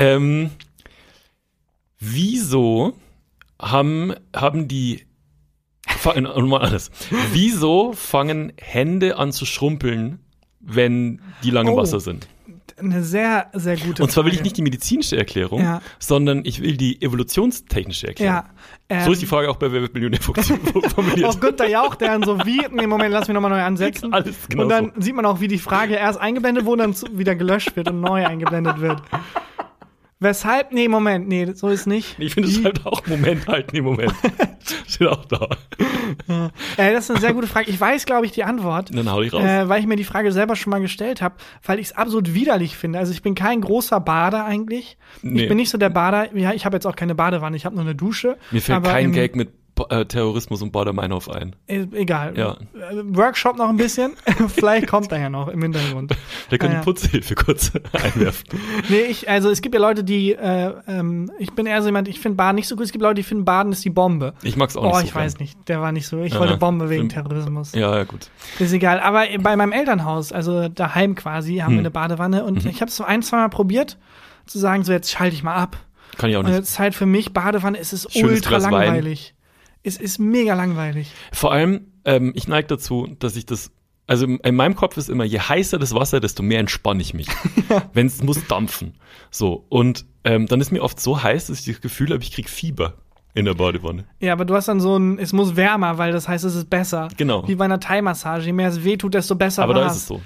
Wieso haben die mal alles. Wieso fangen Hände an zu schrumpeln, wenn die lang im Wasser sind? Eine sehr, sehr gute Frage. Und zwar will ich nicht die medizinische Erklärung, sondern ich will die evolutionstechnische Erklärung. Ja, so ist die Frage auch bei Wer wird Millionär formuliert. Auch Günther Jauch, der dann so Moment, lass mich nochmal neu ansetzen. Alles genau und dann sieht man auch, wie die Frage erst eingeblendet wurde und dann wieder gelöscht wird und neu eingeblendet wird. Weshalb? Moment, so ist nicht. Ich finde es halt auch Moment. Steht auch da. Das ist eine sehr gute Frage. Ich weiß, glaube ich, die Antwort. Dann hau ich raus. Weil ich mir die Frage selber schon mal gestellt habe, weil ich es absolut widerlich finde. Also ich bin kein großer Bader eigentlich. Nee. Ich bin nicht so der Bader. Ja, ich habe jetzt auch keine Badewanne, ich habe nur eine Dusche. Mir fällt kein Gag mit Terrorismus und Bader-Meinhof ein. Egal. Ja. Workshop noch ein bisschen. Vielleicht kommt er ja noch im Hintergrund. Der kann die Putzhilfe kurz einwerfen. Nee, es gibt ja Leute, die ich bin eher so jemand, ich finde Baden nicht so gut. Es gibt Leute, die finden Baden ist die Bombe. Ich mag's auch nicht so. Ich weiß nicht. Der war nicht so. Ich wollte Bombe wegen Terrorismus. Ja, gut. Ist egal. Aber bei meinem Elternhaus, also daheim quasi, haben wir eine Badewanne und ich habe es so 1-2 Mal probiert, zu sagen, so jetzt schalte ich mal ab. Kann ich auch nicht. Und jetzt halt für mich, Badewanne, es ist ultra langweilig. Es ist mega langweilig. Vor allem, ich neige dazu, dass ich das, also in meinem Kopf ist immer, je heißer das Wasser, desto mehr entspanne ich mich. Wenn es muss dampfen. So. Und dann ist mir oft so heiß, dass ich das Gefühl habe, ich krieg Fieber in der Badewanne. Ja, aber du hast dann es muss wärmer, weil das heißt, es ist besser. Genau. Wie bei einer Thai-Massage. Je mehr es wehtut, desto besser aber war da ist es so.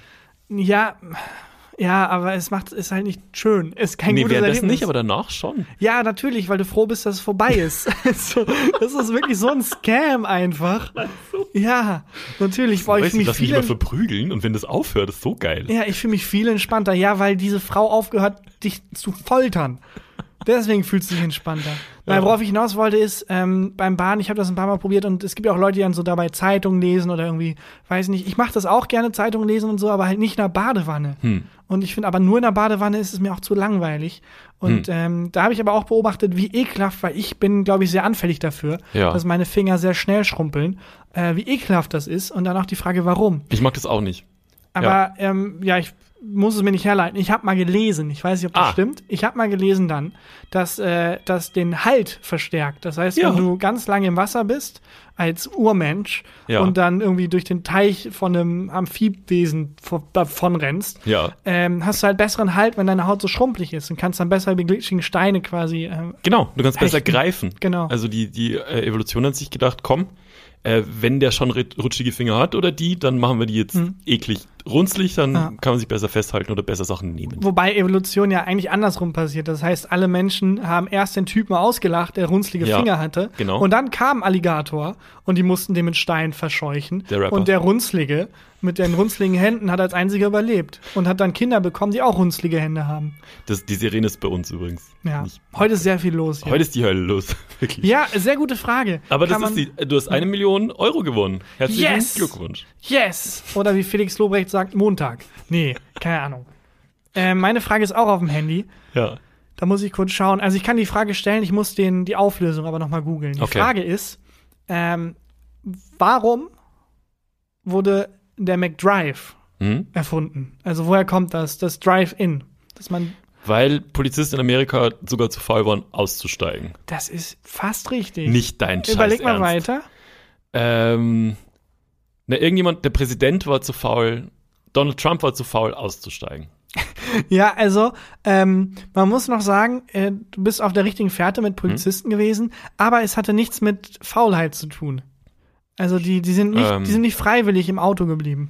Ja, aber ist halt nicht schön. Ist kein gutes Erlebnis. Das nicht, aber danach schon. Ja, natürlich, weil du froh bist, dass es vorbei ist. Das ist wirklich so ein Scam einfach. Ja, natürlich. Ich lass mich mal verprügeln und wenn das aufhört, ist so geil. Ja, ich fühle mich viel entspannter. Ja, weil diese Frau aufgehört, dich zu foltern. Deswegen fühlst du dich entspannter. Weil worauf ich hinaus wollte ist, beim Baden, ich habe das ein paar Mal probiert und es gibt ja auch Leute, die dann so dabei Zeitungen lesen oder irgendwie, weiß nicht, ich mache das auch gerne, Zeitungen lesen und so, aber halt nicht in der Badewanne. Und ich finde aber nur in der Badewanne ist es mir auch zu langweilig. Und da habe ich aber auch beobachtet, wie ekelhaft, weil ich bin, glaube ich, sehr anfällig dafür, dass meine Finger sehr schnell schrumpeln, wie ekelhaft das ist und dann auch die Frage, warum. Ich mag das auch nicht. Aber ich muss es mir nicht herleiten. Ich habe mal gelesen, ich weiß nicht, ob das stimmt, ich habe mal gelesen dann, dass das den Halt verstärkt. Das heißt, wenn du ganz lange im Wasser bist, als Urmensch und dann irgendwie durch den Teich von einem Amphibwesen davon rennst, hast du halt besseren Halt, wenn deine Haut so schrumpelig ist und kannst dann besser die glitschigen Steine quasi genau, du kannst besser greifen. Genau. Also die Evolution hat sich gedacht, komm, wenn der schon rutschige Finger hat oder dann machen wir die jetzt eklig runzlig, dann kann man sich besser festhalten oder besser Sachen nehmen. Wobei Evolution ja eigentlich andersrum passiert. Das heißt, alle Menschen haben erst den Typen ausgelacht, der runzlige Finger hatte. Genau. Und dann kam Alligator und die mussten den mit Stein verscheuchen. Der Rapper. Und der Runzlige mit den runzligen Händen, hat als einziger überlebt und hat dann Kinder bekommen, die auch runzlige Hände haben. Die Sirene ist bei uns übrigens. Ja, heute ist sehr viel los hier. Heute ist die Hölle los, wirklich. Ja, sehr gute Frage. Aber du hast 1 Million Euro gewonnen. Herzlichen Glückwunsch. Yes! Oder wie Felix Lobrecht sagt, Montag. Nee, keine Ahnung. Meine Frage ist auch auf dem Handy. Ja. Da muss ich kurz schauen. Also ich kann die Frage stellen, ich muss die Auflösung aber nochmal googeln. Die Frage ist, warum wurde der McDrive erfunden? Also woher kommt das Drive-In? Weil Polizisten in Amerika sogar zu faul waren, auszusteigen. Das ist fast richtig. Nicht dein Scheiß Überleg mal Ernst. weiter. Der Präsident war zu faul, Donald Trump war zu faul, auszusteigen. Ja, also man muss noch sagen, du bist auf der richtigen Fährte mit Polizisten gewesen, aber es hatte nichts mit Faulheit zu tun. Also die sind nicht freiwillig im Auto geblieben.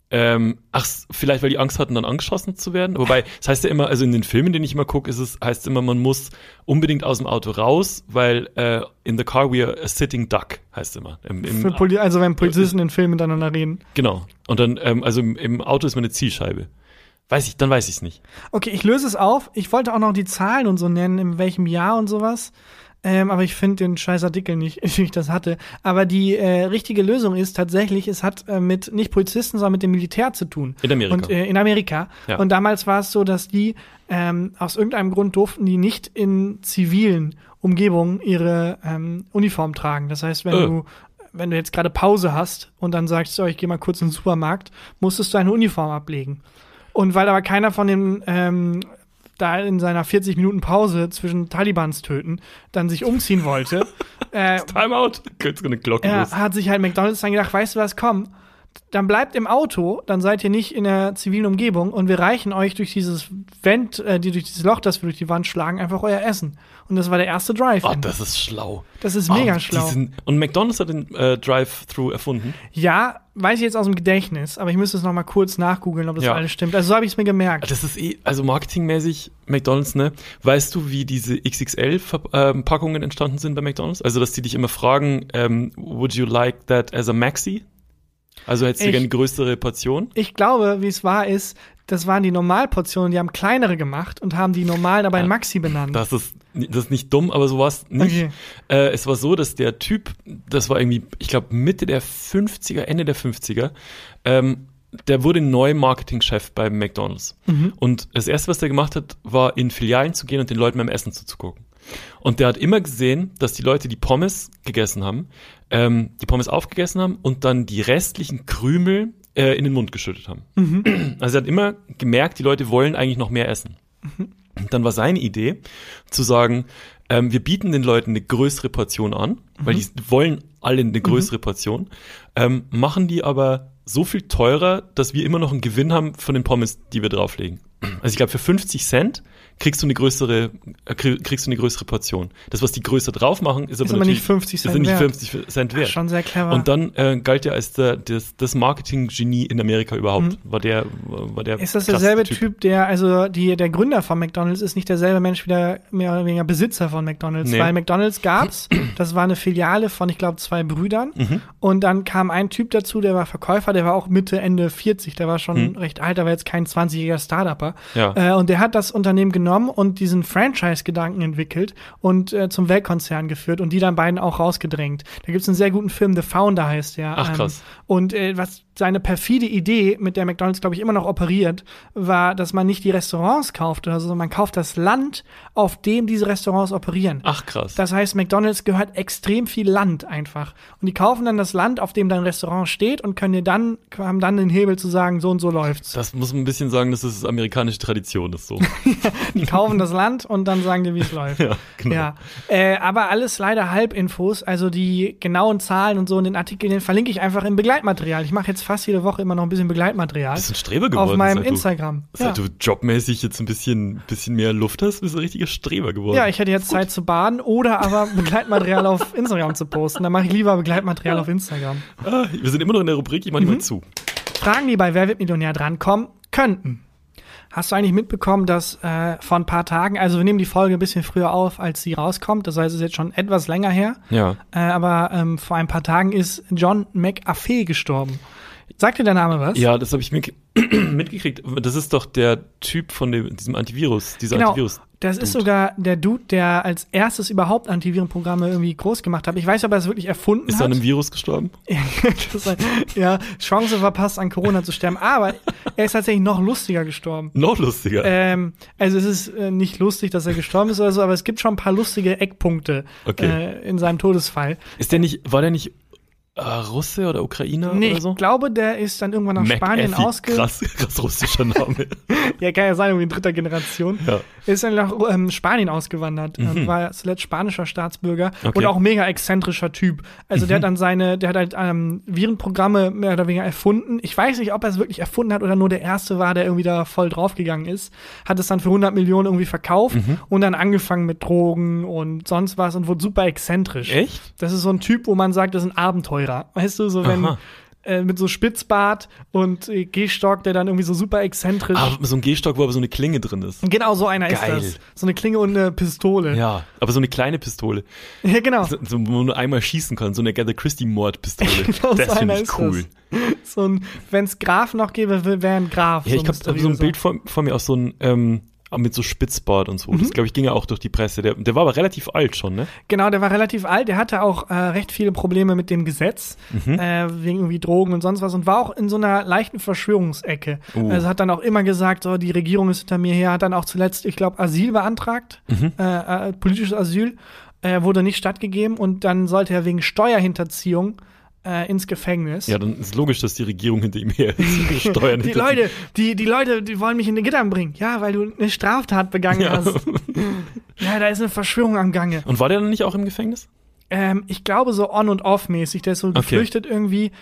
Vielleicht weil die Angst hatten, dann angeschossen zu werden. Wobei, es heißt ja immer, also in den Filmen, den ich immer gucke, heißt es immer, man muss unbedingt aus dem Auto raus, weil in the car we are a sitting duck, heißt es immer. Also wenn Polizisten in Filmen miteinander reden. Genau. Und dann, also im Auto ist man eine Zielscheibe. Dann weiß ich es nicht. Okay, ich löse es auf. Ich wollte auch noch die Zahlen und so nennen, in welchem Jahr und sowas. Aber ich finde den scheiß Artikel nicht, wie ich das hatte. Aber die richtige Lösung ist tatsächlich, es hat mit nicht Polizisten, sondern mit dem Militär zu tun. In Amerika. Und in Amerika. Ja. Und damals war es so, dass die aus irgendeinem Grund durften die nicht in zivilen Umgebungen ihre Uniform tragen. Das heißt, wenn du jetzt gerade Pause hast und dann sagst du, ich gehe mal kurz in den Supermarkt, musstest du eine Uniform ablegen. Und weil aber keiner von den da in seiner 40 Minuten Pause zwischen Talibans töten, dann sich umziehen wollte. Timeout. Kurz eine Glocke los. Hat sich halt McDonald's dann gedacht, weißt du was, komm, dann bleibt im Auto, dann seid ihr nicht in der zivilen Umgebung und wir reichen euch durch dieses durch dieses Loch, das wir durch die Wand schlagen, einfach euer Essen. Und das war der erste Drive-In. Oh, das ist schlau. Das ist mega schlau. Und McDonald's hat den Drive-Thru erfunden? Ja, weiß ich jetzt aus dem Gedächtnis, aber ich müsste es noch mal kurz nachgoogeln, ob das alles stimmt. Also so habe ich es mir gemerkt. Das ist also marketingmäßig McDonald's, ne? Weißt du, wie diese XXL-Packungen entstanden sind bei McDonald's? Also, dass die dich immer fragen, would you like that as a Maxi? Also hättest du gerne eine größere Portion? Ich glaube, wie es war, das waren die Normalportionen, die haben kleinere gemacht und haben die normalen aber in Maxi benannt. Das ist nicht dumm, aber so war es nicht. Okay. Es war so, dass der Typ, das war irgendwie, ich glaube Mitte der 50er, Ende der 50er, der wurde Neu-Marketing-Chef bei McDonald's. Und das Erste, was der gemacht hat, war in Filialen zu gehen und den Leuten beim Essen zuzugucken. Und der hat immer gesehen, dass die Leute die Pommes gegessen haben, die Pommes aufgegessen haben und dann die restlichen Krümel in den Mund geschüttet haben. Also er hat immer gemerkt, die Leute wollen eigentlich noch mehr essen. Und dann war seine Idee, zu sagen, wir bieten den Leuten eine größere Portion an, weil die wollen alle eine größere Portion, machen die aber so viel teurer, dass wir immer noch einen Gewinn haben von den Pommes, die wir drauflegen. Also ich glaube, für 50 Cent kriegst du eine größere Portion. Das, was die größer drauf machen, ist aber nicht 50 Cent wert. 50 Cent wert. Schon sehr clever. Und dann galt er als das Marketing-Genie in Amerika überhaupt. War der ist das derselbe Typ, der Gründer von McDonald's ist, nicht derselbe Mensch wie der mehr oder weniger Besitzer von McDonald's? Nee. Weil McDonald's gab's, das war eine Filiale von, ich glaube, 2 Brüdern. Und dann kam ein Typ dazu, der war Verkäufer, der war auch Mitte, Ende 40, der war schon recht alt, der war jetzt kein 20-jähriger Startupper. Ja. Und der hat das Unternehmen genommen und diesen Franchise-Gedanken entwickelt und zum Weltkonzern geführt und die dann beiden auch rausgedrängt. Da gibt's einen sehr guten Film, The Founder heißt der. Ach, krass. Und was seine perfide Idee, mit der McDonald's, glaube ich, immer noch operiert, war, dass man nicht die Restaurants kauft oder so, sondern man kauft das Land, auf dem diese Restaurants operieren. Ach, krass. Das heißt, McDonald's gehört extrem viel Land einfach. Und die kaufen dann das Land, auf dem dein Restaurant steht und haben dann den Hebel zu sagen, so und so läuft's. Das muss man ein bisschen sagen, dass das amerikanische Tradition ist so. Die kaufen das Land und dann sagen die, wie es läuft. Ja, genau. Ja. Aber alles leider Halbinfos, also die genauen Zahlen und so in den Artikeln, den verlinke ich einfach im Begleitmaterial. Ich mache jetzt fast jede Woche immer noch ein bisschen Begleitmaterial. Bist du ein Streber geworden? Auf meinem Instagram. Seit du jobmäßig jetzt ein bisschen mehr Luft hast, bist du ein richtiger Streber geworden. Ja, ich hätte jetzt Zeit zu baden oder aber Begleitmaterial auf Instagram zu posten. Dann mache ich lieber Begleitmaterial auf Instagram. Wir sind immer noch in der Rubrik, ich mache die mal zu. Fragen, die bei Wer wird Millionär drankommen könnten. Hast du eigentlich mitbekommen, dass vor ein paar Tagen, also wir nehmen die Folge ein bisschen früher auf, als sie rauskommt, das heißt, es ist jetzt schon etwas länger her, ja. Aber vor ein paar Tagen ist John McAfee gestorben. Sagt dir der Name was? Ja, das habe ich mitgekriegt. Das ist doch der Typ von diesem Antivirus, dieser Genau. Antivirus. Das ist sogar der Dude, der als erstes überhaupt Antivirenprogramme irgendwie groß gemacht hat. Ich weiß, ob er es wirklich erfunden Ist hat. an einem Virus gestorben? Ja, Chance verpasst, an Corona zu sterben. Aber er ist tatsächlich noch lustiger gestorben. Noch lustiger. Also es ist nicht lustig, dass er gestorben ist oder so, aber es gibt schon ein paar lustige Eckpunkte in seinem Todesfall. War der nicht Russe oder Ukrainer Nee, oder so? ich glaube, der ist dann irgendwann nach Spanien krass russischer Name. Ja, kann ja sein, irgendwie in dritter Generation. Ja. Ist dann nach Spanien ausgewandert. War zuletzt spanischer Staatsbürger Okay. und auch mega exzentrischer Typ. Also der hat dann der hat halt Virenprogramme mehr oder weniger erfunden. Ich weiß nicht, ob er es wirklich erfunden hat oder nur der Erste war, der irgendwie da voll draufgegangen ist. Hat es dann für 100 Millionen irgendwie verkauft und dann angefangen mit Drogen und sonst was und wurde super exzentrisch. Echt? Das ist so ein Typ, wo man sagt, das ist ein Abenteurer. Weißt du, so wenn mit so Spitzbart und Gehstock, der dann irgendwie so super exzentrisch. So ein Gehstock, wo aber so eine Klinge drin ist. Genau, so einer Geil. ist das. So eine Klinge und eine Pistole. Ja, aber so eine kleine Pistole. Ja, genau. So, wo man nur einmal schießen kann, so eine Agatha Christie-Mordpistole. Genau, das so finde einer ich ist cool. So ein, wenn es Graf noch gäbe, wäre ein Graf. Ja, ich habe so ein Bild vor mir aus so ein mit so Spitzbart und so. Das, glaube ich, ging ja auch durch die Presse. Der war aber relativ alt schon, ne? Genau, der war relativ alt. Der hatte auch recht viele Probleme mit dem Gesetz, wegen irgendwie Drogen und sonst was und war auch in so einer leichten Verschwörungsecke. Also hat dann auch immer gesagt, so, die Regierung ist hinter mir her, hat dann auch zuletzt, ich glaube, Asyl beantragt, politisches Asyl, wurde nicht stattgegeben und dann sollte er wegen Steuerhinterziehung ins Gefängnis. Ja, dann ist logisch, dass die Regierung hinter ihm her ist. Steuern Die Leute, die wollen mich in den Gittern bringen. Ja, weil du eine Straftat begangen hast. Ja, da ist eine Verschwörung am Gange. Und war der dann nicht auch im Gefängnis? Ich glaube so on- und off-mäßig. Der ist so geflüchtet irgendwie.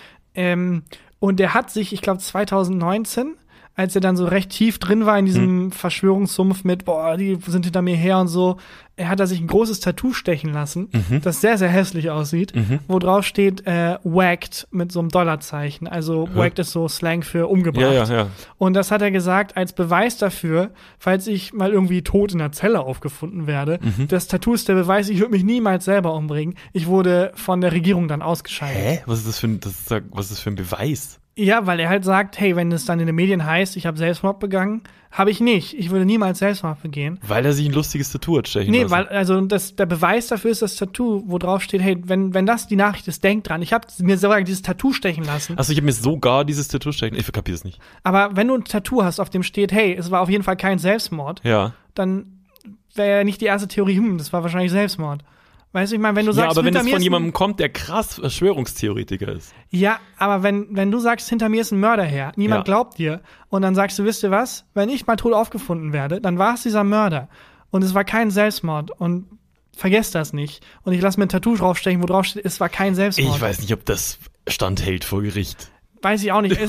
Und der hat sich, ich glaube 2019, als er dann so recht tief drin war in diesem Verschwörungssumpf mit, die sind hinter mir her und so, hat er sich ein großes Tattoo stechen lassen, das sehr, sehr hässlich aussieht, wo drauf steht, whacked mit so einem Dollarzeichen. Also whacked ist so Slang für umgebracht. Ja. Und das hat er gesagt als Beweis dafür, falls ich mal irgendwie tot in der Zelle aufgefunden werde. Das Tattoo ist der Beweis, ich würde mich niemals selber umbringen. Ich wurde von der Regierung dann ausgeschaltet. Hä? Was ist das für ein Beweis? Ja, weil er halt sagt, hey, wenn es dann in den Medien heißt, ich habe Selbstmord begangen, habe ich nicht. Ich würde niemals Selbstmord begehen. Weil er sich ein lustiges Tattoo hat stechen lassen. Weil, also der Beweis dafür ist das Tattoo, wo drauf steht, hey, wenn das die Nachricht ist, denk dran. Ich habe mir sogar dieses Tattoo stechen lassen. Achso, ich habe mir sogar dieses Tattoo stechen. Ich kapiere es nicht. Aber wenn du ein Tattoo hast, auf dem steht, hey, es war auf jeden Fall kein Selbstmord, dann wäre ja nicht die erste Theorie, das war wahrscheinlich Selbstmord. Weißt du, ich meine, wenn du sagst, aber wenn hinter es mir von ist jemandem kommt, der krass Verschwörungstheoretiker ist. Ja, aber wenn du sagst, hinter mir ist ein Mörder her, niemand glaubt dir, und dann sagst du, wisst ihr was, wenn ich mal tot aufgefunden werde, dann war es dieser Mörder. Und es war kein Selbstmord. Und vergesst das nicht. Und ich lasse mir ein Tattoo draufstechen, wo drauf steht, es war kein Selbstmord. Ich weiß nicht, ob das standhält vor Gericht. Weiß ich auch nicht.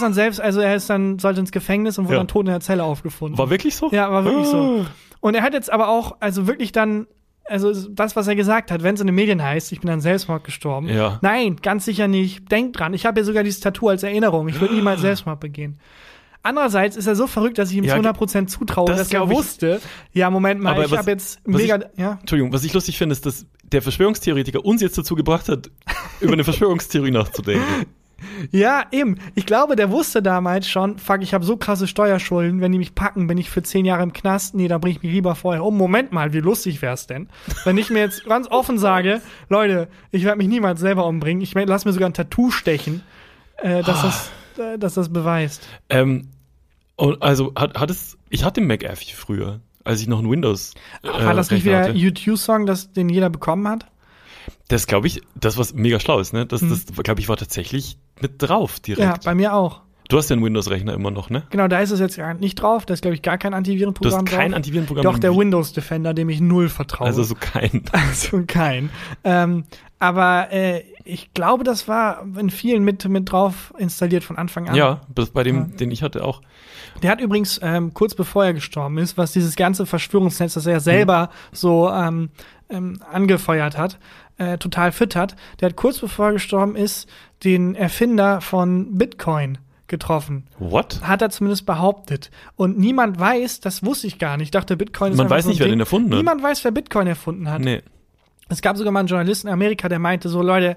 Sollte ins Gefängnis und wurde dann tot in der Zelle aufgefunden. War wirklich so? Ja, war wirklich so. Und er hat jetzt aber auch, also wirklich dann, also das, was er gesagt hat, wenn es in den Medien heißt, ich bin an Selbstmord gestorben. Ja. Nein, ganz sicher nicht. Denkt dran, ich habe ja sogar dieses Tattoo als Erinnerung. Ich würde niemals Selbstmord begehen. Andererseits ist er so verrückt, dass ich ihm zu 100% zutraue, dass er wusste, ja, Moment mal, ich habe jetzt Entschuldigung, was ich lustig finde, ist, dass der Verschwörungstheoretiker uns jetzt dazu gebracht hat, über eine Verschwörungstheorie nachzudenken. Ja, eben. Ich glaube, der wusste damals schon, fuck, ich habe so krasse Steuerschulden, wenn die mich packen, bin ich für 10 Jahre im Knast. Nee, da bringe ich mich lieber vorher um. Moment mal, wie lustig wär's denn? Wenn ich mir jetzt ganz offen sage, Leute, ich werde mich niemals selber umbringen. Ich lass mir sogar ein Tattoo stechen, dass das beweist. Also ich hatte den McAfee früher, als ich noch ein Windows war das nicht wieder ein U2-Song, den jeder bekommen hat? Das glaube ich, das was mega schlau ist, ne? Das glaube ich war tatsächlich mit drauf direkt. Ja, bei mir auch. Du hast ja einen Windows-Rechner immer noch, ne? Genau, da ist es jetzt nicht drauf. Da ist, glaube ich, gar kein Antivirenprogramm drauf. Du hast kein Antivirenprogramm Doch, der Windows Defender, dem ich null vertraue. Also so kein. Aber ich glaube, das war in vielen mit drauf installiert von Anfang an. Ja, bei dem, den ich hatte auch. Der hat übrigens, kurz bevor er gestorben ist, was dieses ganze Verschwörungsnetz, das er ja selber so angefeuert hat, total füttert. Der hat kurz bevor er gestorben ist, den Erfinder von Bitcoin getroffen. What? Hat er zumindest behauptet. Und niemand weiß, das wusste ich gar nicht. Ich dachte, Bitcoin ist Man weiß nicht, wer den erfunden hat. Niemand weiß, wer Bitcoin erfunden hat. Nee. Es gab sogar mal einen Journalisten in Amerika, der meinte so, Leute,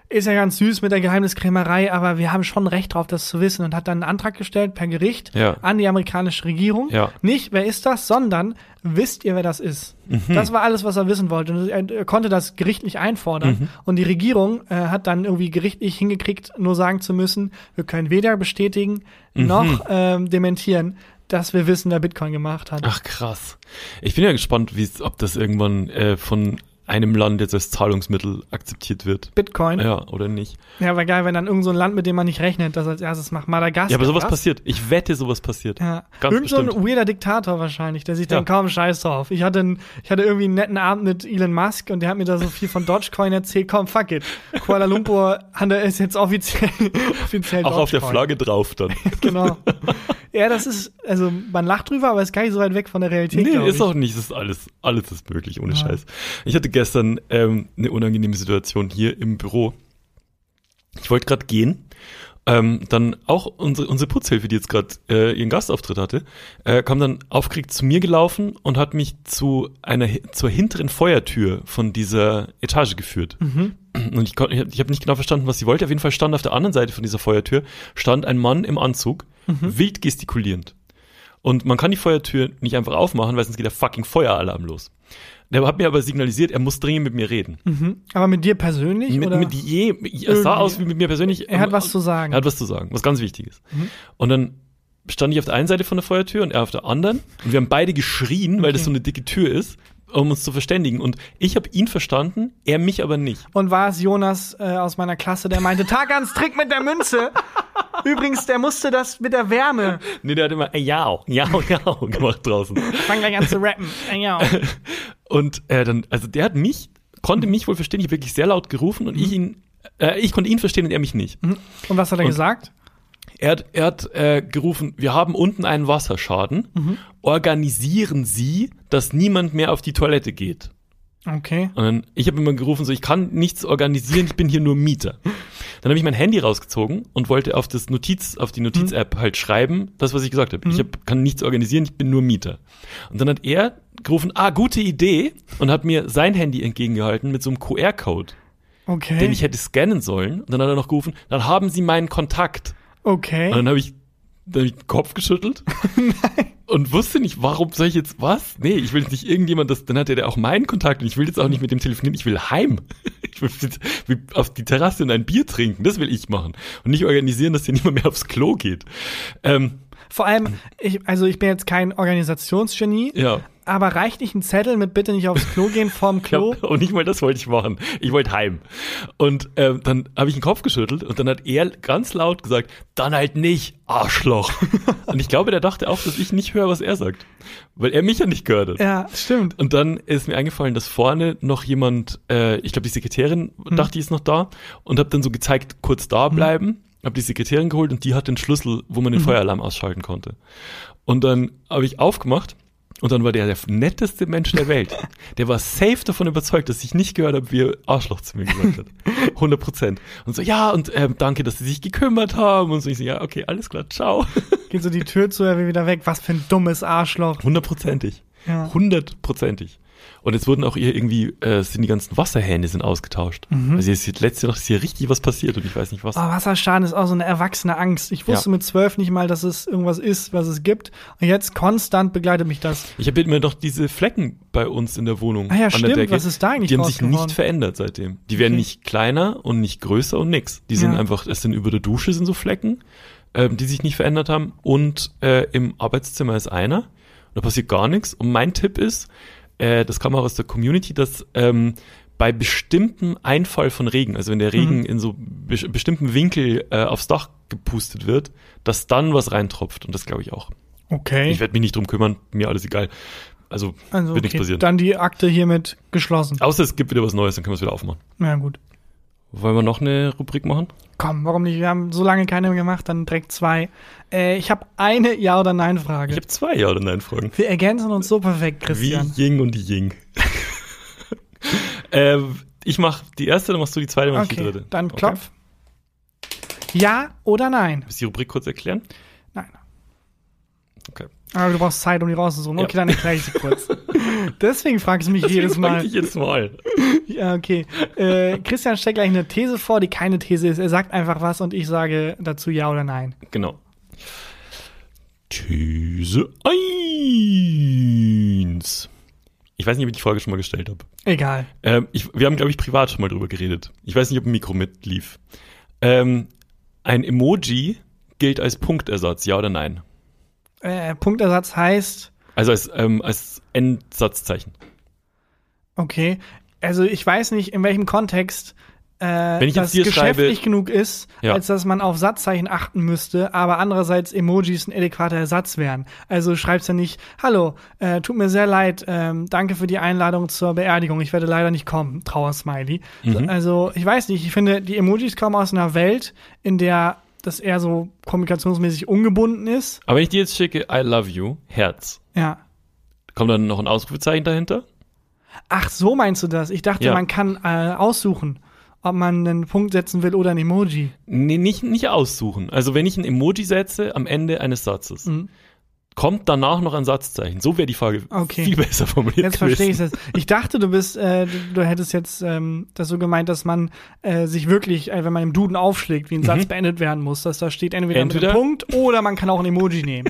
ist ja ganz süß mit der Geheimniskrämerei, aber wir haben schon Recht drauf, das zu wissen, und hat dann einen Antrag gestellt per Gericht an die amerikanische Regierung. Ja. Nicht, wer ist das, sondern wisst ihr, wer das ist? Das war alles, was er wissen wollte. Und er konnte das gerichtlich einfordern. Und die Regierung hat dann irgendwie gerichtlich hingekriegt, nur sagen zu müssen, wir können weder bestätigen noch dementieren, dass wir wissen, wer Bitcoin gemacht hat. Ach krass. Ich bin ja gespannt, ob das irgendwann von einem Land jetzt als Zahlungsmittel akzeptiert wird. Bitcoin? Ja, oder nicht. Ja, aber geil, wenn dann irgend so ein Land, mit dem man nicht rechnet, das als erstes macht. Madagaskar. Ja, aber sowas passiert. Ich wette, sowas passiert. Ja. Irgend so ein weirder Diktator wahrscheinlich, der sich dann kaum scheiß drauf. Ich hatte irgendwie einen netten Abend mit Elon Musk und der hat mir da so viel von Dogecoin erzählt. Komm, fuck it. Kuala Lumpur ist jetzt offiziell auch Dogecoin. auf der Flagge drauf dann. Genau. Ja, das ist, also man lacht drüber, aber ist gar nicht so weit weg von der Realität. Nee, ist auch nicht. Das ist alles ist möglich, ohne Scheiß. Ich hatte gestern eine unangenehme Situation hier im Büro. Ich wollte gerade gehen. Dann auch unsere Putzhilfe, die jetzt gerade ihren Gastauftritt hatte, kam dann aufgeregt zu mir gelaufen und hat mich zur hinteren Feuertür von dieser Etage geführt. Und ich habe nicht genau verstanden, was sie wollte. Auf jeden Fall stand auf der anderen Seite von dieser Feuertür ein Mann im Anzug, wild gestikulierend. Und man kann die Feuertür nicht einfach aufmachen, weil sonst geht der fucking Feueralarm los. Der hat mir aber signalisiert, er muss dringend mit mir reden. Aber mit dir persönlich? Es sah aus wie mit mir persönlich. Er hat was zu sagen. Er hat was zu sagen, was ganz wichtig ist. Und dann stand ich auf der einen Seite von der Feuertür und er auf der anderen. Und wir haben beide geschrien, weil das so eine dicke Tür ist, um uns zu verständigen. Und ich habe ihn verstanden, er mich aber nicht. Und war es Jonas aus meiner Klasse, der meinte, Tagans Trick mit der Münze? Übrigens, der musste das mit der Wärme. Nee, der hat immer ja gemacht draußen. Fang gleich an zu rappen. Und der konnte mich wohl verstehen. Ich habe wirklich sehr laut gerufen und ich konnte ihn verstehen und er mich nicht. Und was hat er gesagt? Er hat gerufen, wir haben unten einen Wasserschaden. Organisieren Sie, dass niemand mehr auf die Toilette geht. Okay. Und dann, ich habe immer gerufen, so, ich kann nichts organisieren, ich bin hier nur Mieter. Dann habe ich mein Handy rausgezogen und wollte auf die Notiz-App halt schreiben, das, was ich gesagt habe. Ich kann nichts organisieren, ich bin nur Mieter. Und dann hat er gerufen, gute Idee, und hat mir sein Handy entgegengehalten mit so einem QR-Code, den ich hätte scannen sollen. Und dann hat er noch gerufen, dann haben Sie meinen Kontakt. Okay. Und dann habe ich den Kopf geschüttelt und wusste nicht, warum soll ich jetzt was? Nee, ich will jetzt nicht dann hat er auch meinen Kontakt und ich will jetzt auch nicht mit dem telefonieren, ich will heim. Ich will auf die Terrasse und ein Bier trinken, das will ich machen. Und nicht organisieren, dass hier niemand mehr aufs Klo geht. Vor allem, ich bin jetzt kein Organisationsgenie, aber reicht nicht ein Zettel mit bitte nicht aufs Klo gehen vorm Klo? Ja, und nicht mal das wollte ich machen. Ich wollte heim. Und dann habe ich den Kopf geschüttelt und dann hat er ganz laut gesagt, dann halt nicht, Arschloch. Und ich glaube, der dachte auch, dass ich nicht höre, was er sagt. Weil er mich ja nicht gehört hat. Ja, stimmt. Und dann ist mir eingefallen, dass vorne noch jemand, ich glaube die Sekretärin, dachte, die ist noch da, und habe dann so gezeigt, kurz da bleiben. Habe die Sekretärin geholt und die hat den Schlüssel, wo man den Feueralarm ausschalten konnte. Und dann habe ich aufgemacht und dann war der netteste Mensch der Welt. Der war safe davon überzeugt, dass ich nicht gehört habe, wie er Arschloch zu mir gesagt hat. 100%. Und so, ja, und danke, dass sie sich gekümmert haben. Und so, ich so, ja, okay, alles klar, ciao. Geht so die Tür zu, er will wieder weg. Was für ein dummes Arschloch. 100%. Ja. 100%. Und jetzt wurden auch sind die ganzen Wasserhähne sind ausgetauscht. Also letzte Nacht ist hier richtig was passiert und ich weiß nicht was. Wasserschaden ist auch so eine erwachsene Angst. Ich wusste mit 12 nicht mal, dass es irgendwas ist, was es gibt. Und jetzt konstant begleitet mich das. Ich habe immer noch diese Flecken bei uns in der Wohnung an der Decke. Was ist da eigentlich? Die haben sich nicht verändert seitdem. Die werden nicht kleiner und nicht größer und nix. Die sind einfach, es sind über der Dusche sind so Flecken, die sich nicht verändert haben. Und im Arbeitszimmer ist einer. Da passiert gar nichts. Und mein Tipp ist, das kam auch aus der Community, dass bei bestimmtem Einfall von Regen, also wenn der Regen in so bestimmten Winkel aufs Dach gepustet wird, dass dann was reintropft. Und das glaube ich auch. Okay. Ich werde mich nicht drum kümmern, mir alles egal. Also wird nichts passieren. Dann die Akte hiermit geschlossen. Außer es gibt wieder was Neues, dann können wir es wieder aufmachen. Ja, gut. Wollen wir noch eine Rubrik machen? Komm, warum nicht? Wir haben so lange keine mehr gemacht, dann direkt 2. Ich habe eine Ja- oder Nein-Frage. Ich habe 2 Ja- oder Nein-Fragen. Wir ergänzen uns so perfekt, Christian. Wie Ying und die Ying. Ich mache die erste, dann machst du die zweite, dann mach ich die dritte. Dann klopf. Ja oder nein? Willst du die Rubrik kurz erklären? Nein. Okay. Aber du brauchst Zeit, um die rauszusuchen. Okay, dann erkläre ich sie kurz. Deswegen fragst du mich jedes Mal. Jedes Mal. Ja, okay. Christian stellt gleich eine These vor, die keine These ist. Er sagt einfach was und ich sage dazu ja oder nein. Genau. These 1. Ich weiß nicht, ob ich die Frage schon mal gestellt habe. Egal. Wir haben, glaube ich, privat schon mal drüber geredet. Ich weiß nicht, ob ein Mikro mitlief. Ein Emoji gilt als Punktersatz, ja oder nein? Punktersatz heißt? Also als Endsatzzeichen. Okay. Also ich weiß nicht, in welchem Kontext Wenn ich das jetzt hier geschäftlich schreibe, genug ist, ja, als dass man auf Satzzeichen achten müsste, aber andererseits Emojis ein adäquater Ersatz wären. Also du schreibst ja nicht, hallo, tut mir sehr leid, danke für die Einladung zur Beerdigung, ich werde leider nicht kommen, Trauersmiley. Also ich weiß nicht, ich finde, die Emojis kommen aus einer Welt, in der das eher so kommunikationsmäßig ungebunden ist. aber wenn ich dir jetzt schicke, I love you, Herz, Ja. kommt dann noch ein Ausrufezeichen dahinter? Ach, so meinst du das? Ich dachte, Ja. man kann aussuchen, ob man einen Punkt setzen will oder ein Emoji. Nee, nicht aussuchen. Also wenn ich ein Emoji setze am Ende eines Satzes, kommt danach noch ein Satzzeichen. So wäre die Frage viel besser formuliert Jetzt gewesen. verstehe ich das. Ich dachte, du hättest jetzt das so gemeint, dass man sich wirklich, wenn man im Duden aufschlägt, wie ein Satz beendet werden muss, dass da steht entweder mit einem Punkt oder man kann auch ein Emoji nehmen.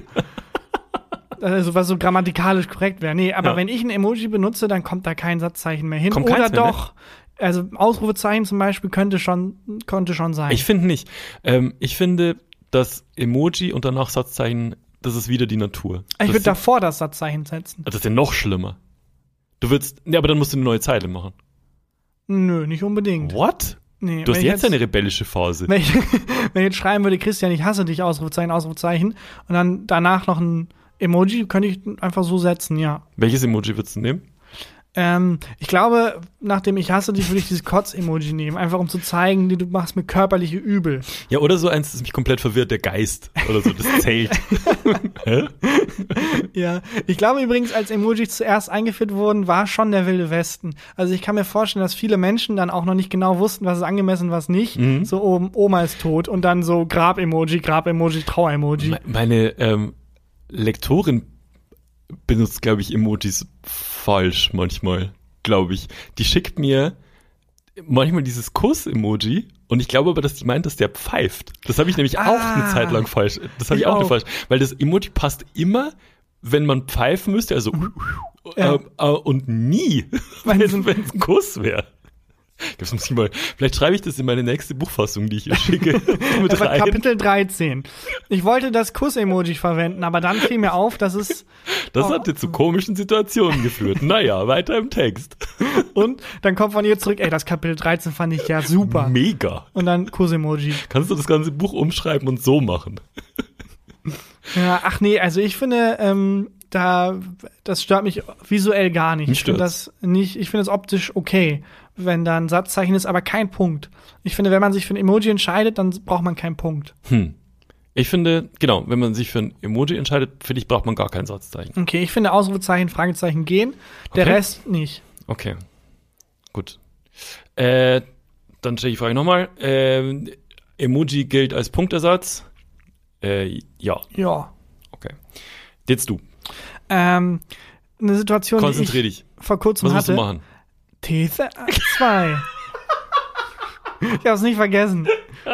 Also was so grammatikalisch korrekt wäre. Nee, aber wenn ich ein Emoji benutze, dann kommt da kein Satzzeichen mehr hin. Kommt Oder keins mehr, doch. Also Ausrufezeichen zum Beispiel konnte schon sein. Ich finde nicht. Ich finde, das Emoji und danach Satzzeichen, das ist wieder die Natur. Ich würde davor das Satzzeichen setzen. Das ist ja noch schlimmer. Aber dann musst du eine neue Zeile machen. Nö, nicht unbedingt. What? Nee, Du hast wenn ich jetzt eine rebellische Phase. Wenn ich jetzt schreiben würde, Christian, ich hasse dich, Ausrufezeichen, Ausrufezeichen, und dann danach noch ein Emoji, könnte ich einfach so setzen, ja. Welches Emoji würdest du nehmen? Ich glaube, nachdem ich hasse dich, würde ich dieses Kotz-Emoji nehmen, einfach um zu zeigen, du machst mir körperliche Übel. Ja, oder so eins, das mich komplett verwirrt, der Geist. Oder so, das Zelt. Hä? Ja, ich glaube übrigens, als Emojis zuerst eingeführt wurden, war schon der Wilde Westen. Also ich kann mir vorstellen, dass viele Menschen dann auch noch nicht genau wussten, was ist angemessen, was nicht. So oben, Oma ist tot und dann so Grab-Emoji, Trauer-Emoji. Meine Lektorin benutzt, glaube ich, Emojis falsch manchmal, glaube ich. Die schickt mir manchmal dieses Kuss-Emoji und ich glaube aber, dass die meint, dass der pfeift. Das habe ich nämlich auch eine Zeit lang falsch. Das habe ich auch falsch. Weil das Emoji passt immer, wenn man pfeifen müsste, also und nie, wenn es ein Kuss wäre. Das muss ich mal, vielleicht schreibe ich das in meine nächste Buchfassung, die ich ihr schicke. Mit rein. Kapitel 13. Ich wollte das Kuss-Emoji verwenden, aber dann fiel mir auf, dass es... Das hat dir zu komischen Situationen geführt. Naja, weiter im Text. Und dann kommt von ihr zurück, das Kapitel 13 fand ich ja super. Mega. Und dann Kuss-Emoji. Kannst du das ganze Buch umschreiben und so machen? Ja, ach nee, also ich finde, das stört mich visuell gar nicht. Ich finde das optisch okay, wenn da ein Satzzeichen ist, aber kein Punkt. Ich finde, wenn man sich für ein Emoji entscheidet, dann braucht man keinen Punkt. Ich finde, genau, wenn man sich für ein Emoji entscheidet, finde ich, braucht man gar kein Satzzeichen. Okay, ich finde Ausrufezeichen, Fragezeichen gehen, der Rest nicht. Okay, gut. Dann stelle ich die Frage nochmal. Emoji gilt als Punktersatz? Ja. Ja. Okay. Jetzt du. Eine Situation, Konzentrier die ich dich. vor kurzem hatte. Was musst hatte. du machen? These 2. Ich hab's nicht vergessen.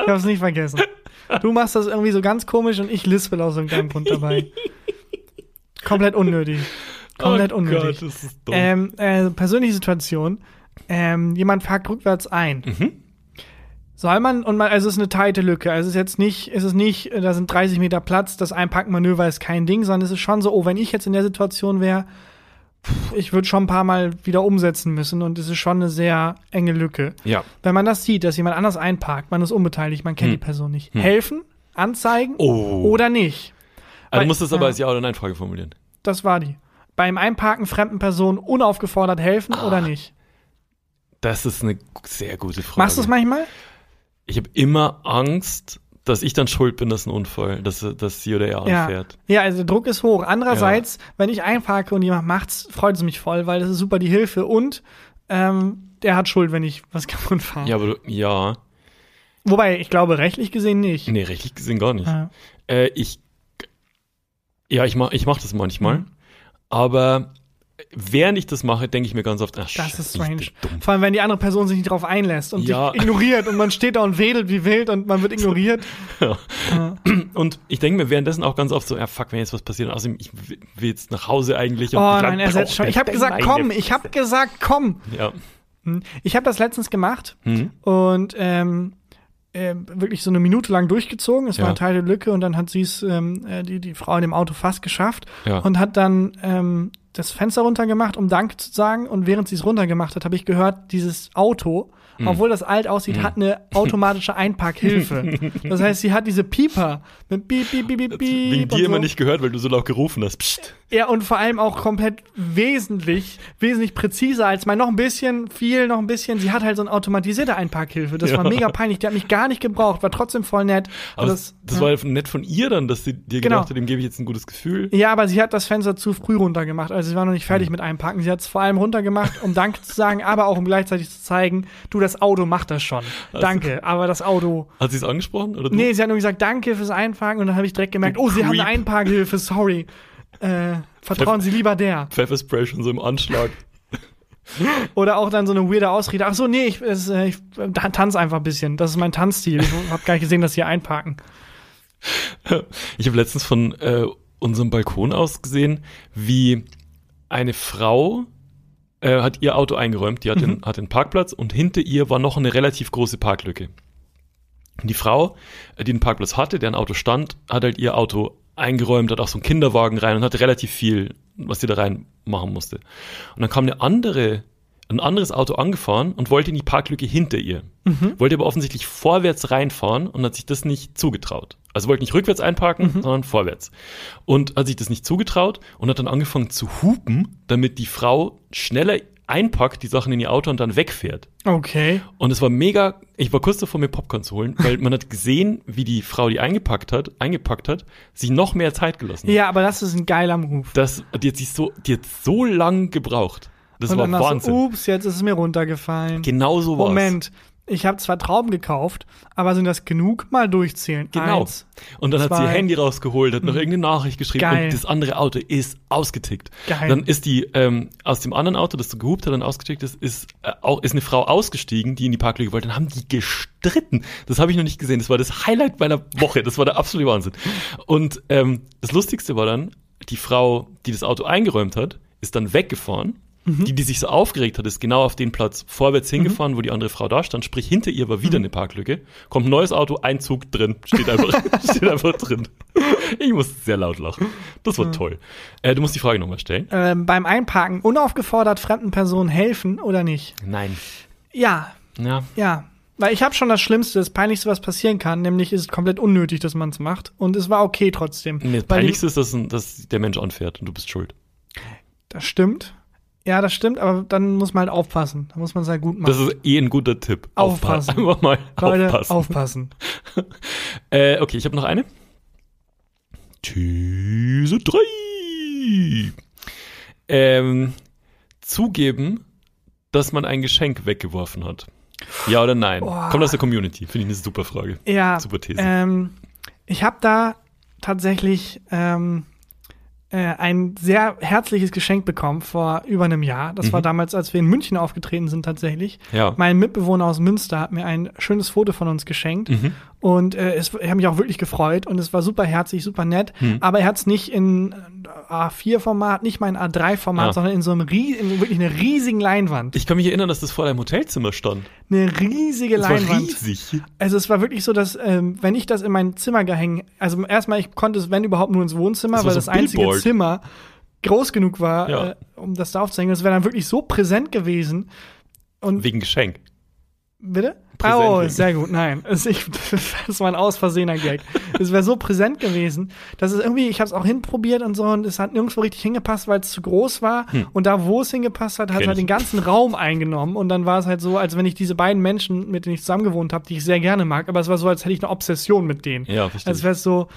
Du machst das irgendwie so ganz komisch und ich lispel aus irgendeinem Grund dabei. Komplett unnötig. Gott, das ist dumm. Persönliche Situation. Jemand parkt rückwärts ein. Soll man, also es ist eine teite Lücke. Also es ist nicht, da sind 30 Meter Platz, das Einparkmanöver ist kein Ding, sondern es ist schon so, wenn ich jetzt in der Situation wäre, ich würde schon ein paar Mal wieder umsetzen müssen und es ist schon eine sehr enge Lücke. Ja. Wenn man das sieht, dass jemand anders einparkt, man ist unbeteiligt, man kennt die Person nicht. Helfen, anzeigen oder nicht. Also du musst das aber als Ja- oder Nein-Frage formulieren. Das war die. Beim Einparken fremden Personen unaufgefordert helfen oder nicht? Das ist eine sehr gute Frage. Machst du es manchmal? Ich habe immer Angst, dass ich dann schuld bin, dass ein Unfall, dass sie oder er anfährt. Ja, also der Druck ist hoch. Andererseits, wenn ich einparke und jemand macht's, freut es mich voll, weil das ist super die Hilfe und der hat Schuld, wenn ich was kaputt fahre. Ja, aber Wobei, ich glaube, rechtlich gesehen nicht. Nee, rechtlich gesehen gar nicht. Ja. Ich Ja, ich mach das manchmal. Aber während ich das mache, denke ich mir ganz oft, ach, Das ist strange. ich bin dumm. Vor allem, wenn die andere Person sich nicht drauf einlässt und Ja. dich ignoriert und man steht da und wedelt wie wild und man wird ignoriert. Ja. Und ich denke mir währenddessen auch ganz oft so, ja fuck, wenn jetzt was passiert, außerdem, ich will jetzt nach Hause eigentlich. Oh Und wie nein, lange er setzt braucht schon. der Ich habe denn gesagt, meine komm. Ich habe gesagt, komm. Ja. Ich habe das letztens gemacht Mhm. und wirklich so eine Minute lang durchgezogen. Es war Ja. eine Teil der Lücke und dann hat sie es, die Frau in dem Auto fast geschafft Ja. und hat dann das Fenster runtergemacht, um Danke zu sagen. Und während sie es runtergemacht hat, habe ich gehört, dieses Auto, obwohl das alt aussieht, hat eine automatische Einparkhilfe. Das heißt, sie hat diese Pieper mit Piep, Piep, Piep, Piep, Wegen und dir immer so. nicht gehört, weil du so laut gerufen hast. Psst. Ja, und vor allem auch komplett wesentlich präziser als mein noch ein bisschen. Sie hat halt so eine automatisierte Einparkhilfe. Das war mega peinlich. Die hat mich gar nicht gebraucht, war trotzdem voll nett. Aber Und das war ja nett von ihr dann, dass sie dir Genau. gedacht hat, dem gebe ich jetzt ein gutes Gefühl. Ja, aber sie hat das Fenster zu früh runtergemacht. Also sie war noch nicht fertig mit Einpacken. Sie hat es vor allem runtergemacht, um Danke zu sagen, aber auch um gleichzeitig zu zeigen, du, das Auto macht das schon. Danke, aber das Auto. Hat sie es angesprochen? Oder du? Nee, sie hat nur gesagt, danke fürs Einparken. Und dann habe ich direkt gemerkt, Du oh, sie haben eine Creep. Einparkhilfe, sorry. Vertrauen Sie lieber der. Pfefferspray schon so im Anschlag. Oder auch dann so eine weirde Ausrede. Ach so, nee, ich tanze einfach ein bisschen. Das ist mein Tanzstil. Ich habe gar nicht gesehen, dass sie einparken. Ich habe letztens von unserem Balkon aus gesehen, wie eine Frau hat ihr Auto eingeräumt, die hat den Parkplatz und hinter ihr war noch eine relativ große Parklücke. Und die Frau, die den Parkplatz hatte, deren Auto stand, hat halt ihr Auto eingeräumt, hat auch so einen Kinderwagen rein und hatte relativ viel, was sie da rein machen musste. Und dann kam ein anderes Auto angefahren und wollte in die Parklücke hinter ihr. Wollte aber offensichtlich vorwärts reinfahren und hat sich das nicht zugetraut. Also wollte nicht rückwärts einparken, sondern vorwärts. Und hat sich das nicht zugetraut und hat dann angefangen zu hupen, damit die Frau schneller einpackt, die Sachen in ihr Auto und dann wegfährt. Okay. Und es war mega, ich war kurz davor, mir Popcorn zu holen, weil man hat gesehen, wie die Frau, die eingepackt hat, sich noch mehr Zeit gelassen hat. Ja, aber das ist ein geiler Move. Die hat so lang gebraucht. Das Und war dann hast Wahnsinn. du, ups, jetzt ist es mir runtergefallen. Genau so war's. Moment, ich habe zwar Trauben gekauft, aber sind das genug? Mal durchzählen. Genau. 1. Und dann hat sie ihr 2. Handy rausgeholt, hat noch irgendeine Nachricht geschrieben Geil. und das andere Auto ist ausgetickt. Geil. Dann ist die aus dem anderen Auto, das so gehupt hat und ausgetickt ist eine Frau ausgestiegen, die in die Parklücke wollte. Dann haben die gestritten. Das habe ich noch nicht gesehen. Das war das Highlight meiner Woche. Das war der absolute Wahnsinn. Und das Lustigste war dann, die Frau, die das Auto eingeräumt hat, ist dann weggefahren. Die sich so aufgeregt hat, ist genau auf den Platz vorwärts hingefahren, wo die andere Frau da stand. Sprich, hinter ihr war wieder eine Parklücke. Kommt ein neues Auto, Einzug drin. Steht einfach drin. Ich musste sehr laut lachen. Das war toll. Du musst die Frage nochmal stellen. Beim Einparken unaufgefordert fremden Personen helfen oder nicht? Nein. Ja. Ja. Weil ich habe schon das Schlimmste, das Peinlichste, was passieren kann, nämlich ist es komplett unnötig, dass man es macht. Und es war okay trotzdem. Nee, das Peinlichste ist, dass der Mensch anfährt und du bist schuld. Das stimmt. Ja, das stimmt, aber dann muss man halt aufpassen. Da muss man es halt gut machen. Das ist ein guter Tipp. Aufpassen. Einfach mal Leute, aufpassen. Okay, ich habe noch eine. These 3. Zugeben, dass man ein Geschenk weggeworfen hat. Ja oder nein? Kommt aus der Community. Finde ich eine super Frage. Ja. Super These. Ich habe da tatsächlich ein sehr herzliches Geschenk bekommen vor über einem Jahr. Das war damals, als wir in München aufgetreten sind tatsächlich. Ja. Mein Mitbewohner aus Münster hat mir ein schönes Foto von uns geschenkt. Und ich habe mich auch wirklich gefreut und es war super herzlich, super nett. Aber er hat es nicht in A4-Format, nicht mal in A3-Format, sondern in so einem wirklich einer riesigen Leinwand. Ich kann mich erinnern, dass das vor deinem Hotelzimmer stand. Eine riesige Das war Leinwand. riesig. Also es war wirklich so, dass wenn ich das in mein Zimmer gehängt, also erstmal, ich konnte es, wenn überhaupt, nur ins Wohnzimmer, Das war weil so das einzige Billboard. Zimmer groß genug war, Ja. um das da aufzuhängen. Das wäre dann wirklich so präsent gewesen. Und Wegen Geschenk. bitte? Präsent Oh, wegen. sehr gut, nein. Das war ein aus Versehener Gag. Es wäre so präsent gewesen, dass es irgendwie, ich habe es auch hinprobiert und so, und es hat nirgendwo richtig hingepasst, weil es zu groß war. Und da, wo es hingepasst hat, hat es Kenn halt ich. den ganzen Raum eingenommen. Und dann war es halt so, als wenn ich diese beiden Menschen, mit denen ich zusammen gewohnt habe, die ich sehr gerne mag, aber es war so, als hätte ich eine Obsession mit denen. Ja, verstehe. Als wäre es so,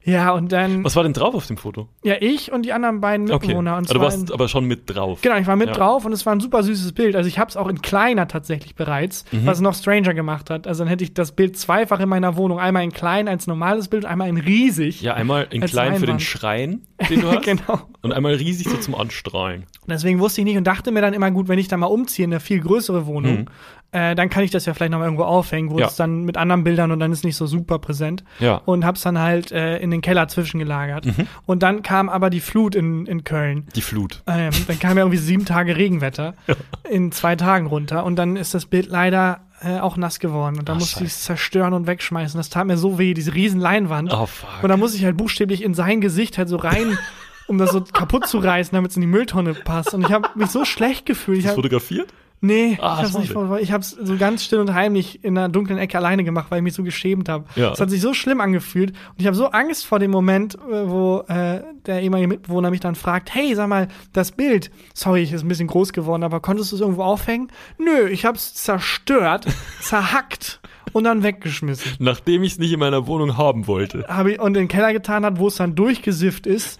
Ja, und dann, Was war denn drauf auf dem Foto? ja, ich und die anderen beiden Mitbewohner. Und Also du warst aber schon mit drauf. Genau, ich war mit drauf und es war ein super süßes Bild. Also ich habe es auch in kleiner tatsächlich bereits, was noch Stranger gemacht hat. Also dann hätte ich das Bild zweifach in meiner Wohnung. Einmal in klein als normales Bild, einmal in riesig. Ja, einmal in als klein für den Leinwand. Schrein, den du hast. Genau. Und einmal riesig so zum Anstrahlen. Und deswegen wusste ich nicht und dachte mir dann immer, gut, wenn ich da mal umziehe in eine viel größere Wohnung, dann kann ich das ja vielleicht noch mal irgendwo aufhängen, wo es dann mit anderen Bildern und dann ist nicht so super präsent. Ja. Und hab's dann halt in den Keller zwischengelagert. Und dann kam aber die Flut in Köln. Die Flut. Dann kam ja irgendwie 7 Tage Regenwetter in 2 Tagen runter und dann ist das Bild leider auch nass geworden und da musste ich es zerstören und wegschmeißen. Das tat mir so weh, diese riesen Leinwand. Oh, fuck. Und da musste ich halt buchstäblich in sein Gesicht halt so rein, um das so kaputt zu reißen, damit es in die Mülltonne passt. Und ich habe mich so schlecht gefühlt. Ist das fotografiert? Nee, Ah, ich hab's so ganz still und heimlich in einer dunklen Ecke alleine gemacht, weil ich mich so geschämt habe. Ja. Es hat sich so schlimm angefühlt und ich habe so Angst vor dem Moment, wo der ehemalige Mitbewohner mich dann fragt, hey, sag mal, das Bild, sorry, ist ein bisschen groß geworden, aber konntest du es irgendwo aufhängen? Nö, ich hab's zerstört, zerhackt und dann weggeschmissen. Nachdem ich es nicht in meiner Wohnung haben wollte. Habe ich und in den Keller getan hat, wo es dann durchgesifft ist.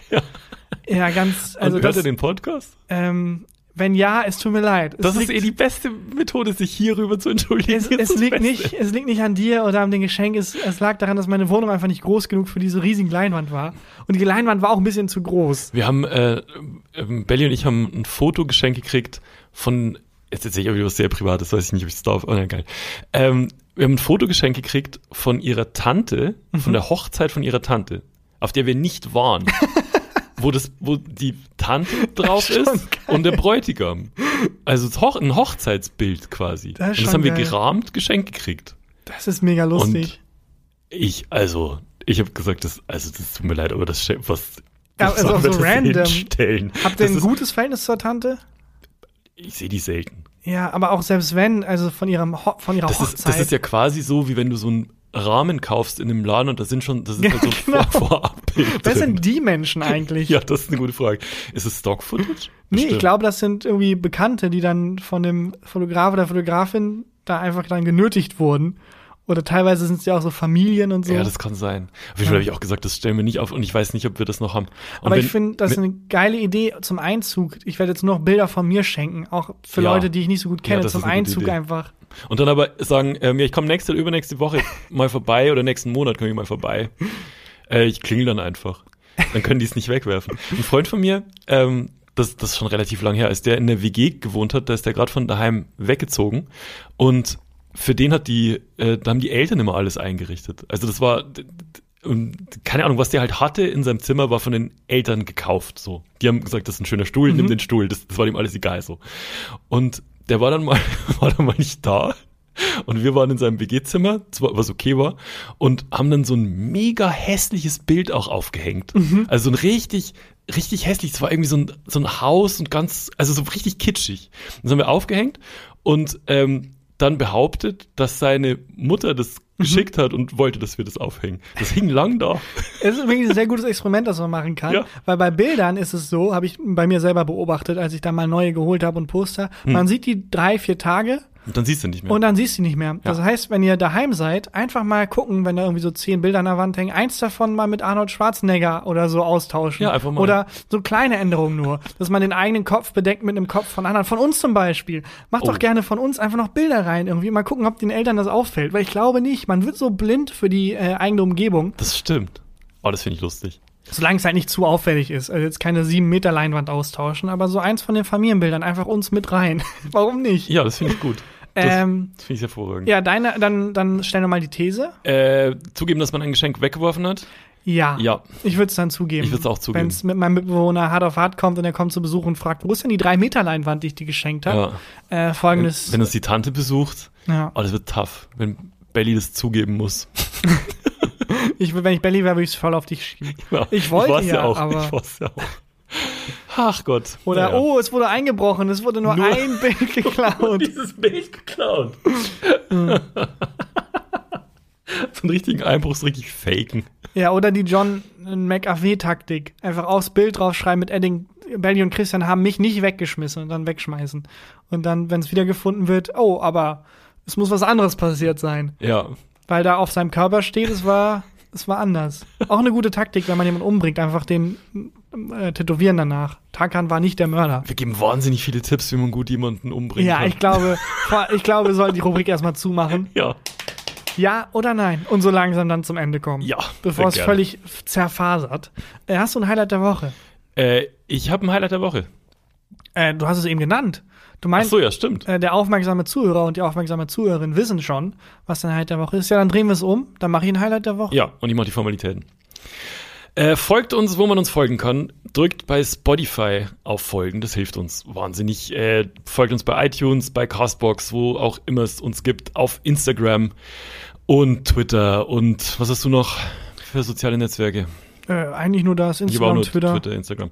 Ja, ganz, also Und hört das, ihr den Podcast? wenn ja, es tut mir leid. Das ist die beste Methode, sich hierüber zu entschuldigen. Es liegt nicht an dir oder an dem Geschenk. Es lag daran, dass meine Wohnung einfach nicht groß genug für diese riesige Leinwand war. Und die Leinwand war auch ein bisschen zu groß. Wir haben, Belly und ich haben ein Fotogeschenk gekriegt von, jetzt erzähle ich aber was sehr Privates, weiß ich nicht, ob ich es darf. Oh nein, geil. Wir haben ein Fotogeschenk gekriegt von ihrer Tante, von der Hochzeit von ihrer Tante, auf der wir nicht waren. wo die Tante drauf ist und der Bräutigam. Also ein Hochzeitsbild quasi. Das ist und das schon haben wir geil. gerahmt, geschenkt gekriegt. Das ist mega lustig. Und ich habe gesagt, das tut mir leid, aber das was Ja, also auch so das random. hinstellen? Habt ihr Das ein ist- gutes Verhältnis zur Tante? Ich sehe die selten. Ja, aber auch selbst wenn, also von ihrer Das Hochzeit. ist ja quasi so, wie wenn du so einen Rahmen kaufst in einem Laden und das ist halt so Genau. Vorabbild Wer drin. sind die Menschen eigentlich? Ja, das ist eine gute Frage. Ist es Stock-Footage? Nee, ich Bestimmt. glaube, das sind irgendwie Bekannte, die dann von dem Fotograf oder Fotografin da einfach dann genötigt wurden. Oder teilweise sind es ja auch so Familien und so. Ja, das kann sein. Auf jeden Fall habe ich auch gesagt, das stellen wir nicht auf und ich weiß nicht, ob wir das noch haben. Und Aber wenn- ich finde, das ist eine geile Idee zum Einzug. Ich werde jetzt nur noch Bilder von mir schenken, auch für Ja. Leute, die ich nicht so gut kenne, das zum ist eine gute Einzug Idee. einfach. Und dann aber sagen, ja, ich komme nächste oder übernächste Woche mal vorbei oder nächsten Monat komme ich mal vorbei. Ich klingel dann einfach. Dann können die es nicht wegwerfen. Ein Freund von mir, das ist schon relativ lang her, als der in der WG gewohnt hat, da ist der gerade von daheim weggezogen und für den da haben die Eltern immer alles eingerichtet. Also das war, keine Ahnung, was der halt hatte in seinem Zimmer, war von den Eltern gekauft, so. Die haben gesagt, das ist ein schöner Stuhl, nimm den Stuhl, das war dem alles egal, so. Und der war dann mal nicht da. Und wir waren in seinem WG-Zimmer, was okay war, und haben dann so ein mega hässliches Bild auch aufgehängt. Also so ein richtig hässlich. Es war irgendwie so ein Haus und also so richtig kitschig. Das haben wir aufgehängt und dann behauptet, dass seine Mutter das geschickt hat und wollte, dass wir das aufhängen. Das hing lang da. Es ist übrigens ein sehr gutes Experiment, das man machen kann. Ja. Weil bei Bildern ist es so, habe ich bei mir selber beobachtet, als ich da mal neue geholt habe und Poster. Man sieht die 3-4 Tage Und dann siehst du nicht mehr. und dann siehst du die nicht mehr. Das heißt, wenn ihr daheim seid, einfach mal gucken, wenn da irgendwie so 10 Bilder an der Wand hängen, eins davon mal mit Arnold Schwarzenegger oder so austauschen. Ja, einfach mal. Oder so kleine Änderungen nur, dass man den eigenen Kopf bedeckt mit einem Kopf von anderen. Von uns zum Beispiel. Macht doch gerne von uns einfach noch Bilder rein irgendwie. Mal gucken, ob den Eltern das auffällt. Weil ich glaube nicht, man wird so blind für die eigene Umgebung, Das stimmt. Oh, das finde ich lustig. solange es halt nicht zu auffällig ist. Also jetzt keine 7 Meter Leinwand austauschen, aber so eins von den Familienbildern einfach uns mit rein. Warum nicht? Ja, das finde ich gut. Das finde ich hervorragend. Ja, dann stell noch mal die These. Zugeben, dass man ein Geschenk weggeworfen hat? Ja. Ja. Ich würde es dann zugeben. Ich würd's auch zugeben. Wenn es mit meinem Mitbewohner hart auf hart kommt und er kommt zu Besuch und fragt, wo ist denn die 3 Meter Leinwand, die ich dir geschenkt habe? Folgendes. Wenn uns die Tante besucht, Ja. das wird tough, wenn Belly das zugeben muss. Wenn ich Belly wäre, würde ich es voll auf dich schieben. Ja, Ich wollte war's ja, auch. aber- Ich war's ja auch. Ach Gott. Oder, Naja. oh, es wurde eingebrochen, es wurde nur ein Bild geklaut. Dieses Bild geklaut. So einen richtigen Einbruch, so richtig faken. Ja, oder die John McAfee-Taktik. Einfach aufs Bild draufschreiben mit Edding, Belly und Christian haben mich nicht weggeschmissen und dann wegschmeißen. Und dann, wenn es wieder gefunden wird, oh, aber es muss was anderes passiert sein. Ja. Weil da auf seinem Körper steht, es war Es war anders. Auch eine gute Taktik, wenn man jemanden umbringt, einfach den tätowieren danach. Tarkan war nicht der Mörder. Wir geben wahnsinnig viele Tipps, wie man gut jemanden umbringen kann. Ja, ich glaube, wir sollten die Rubrik erstmal zumachen. Ja. Ja oder nein? Und so langsam dann zum Ende kommen. Ja. Bevor es völlig zerfasert. Hast du ein Highlight der Woche? Ich habe ein Highlight der Woche. Du hast es eben genannt. Du meinst, ach so, ja, stimmt. Der aufmerksame Zuhörer und die aufmerksame Zuhörerin wissen schon, was dein Highlight der Woche ist. Ja, dann drehen wir es um. Dann mache ich ein Highlight der Woche. Ja, und ich mache die Formalitäten. Folgt uns, wo man uns folgen kann. Drückt bei Spotify auf Folgen. Das hilft uns wahnsinnig. Folgt uns bei iTunes, bei Castbox, wo auch immer es uns gibt. Auf Instagram und Twitter. Und was hast du noch für soziale Netzwerke? Eigentlich nur das, Instagram, Twitter, Instagram.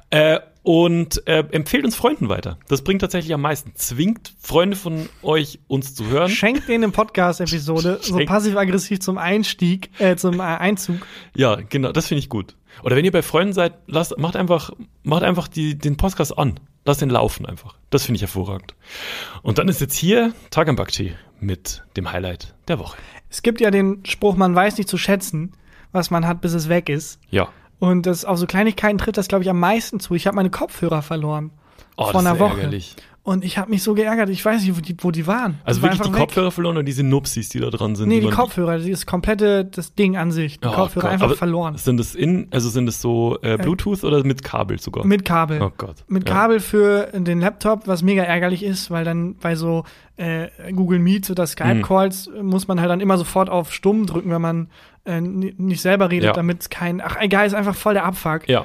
Und empfehlt uns Freunden weiter. Das bringt tatsächlich am meisten. Zwingt Freunde von euch, uns zu hören. Schenkt denen eine Podcast-Episode, so passiv-aggressiv zum Einstieg, zum Einzug. Ja, genau, das finde ich gut. Oder wenn ihr bei Freunden seid, macht einfach den Podcast an. Lasst den laufen einfach. Das finde ich hervorragend. Und dann ist jetzt hier Tarkan Bakci mit dem Highlight der Woche. Es gibt ja den Spruch, man weiß nicht zu schätzen, was man hat, bis es weg ist. Ja. Und das auf so Kleinigkeiten tritt das, glaube ich, am meisten zu. Ich habe meine Kopfhörer verloren. Vor einer Woche. Ärgerlich. Und ich habe mich so geärgert. Ich weiß nicht, wo die waren. Also wirklich die Kopfhörer verloren oder diese Nupsis, die da dran sind? Nee, die Kopfhörer. Das Ding an sich. Die Kopfhörer Gott. einfach aber verloren. Sind das so Bluetooth oder mit Kabel sogar? Mit Kabel. Oh Gott. Mit Kabel für den Laptop, was mega ärgerlich ist, weil dann bei so Google Meets oder Skype-Calls muss man halt dann immer sofort auf Stumm drücken, wenn man nicht selber redet, damit es egal, ist einfach voll der Abfuck. Ja.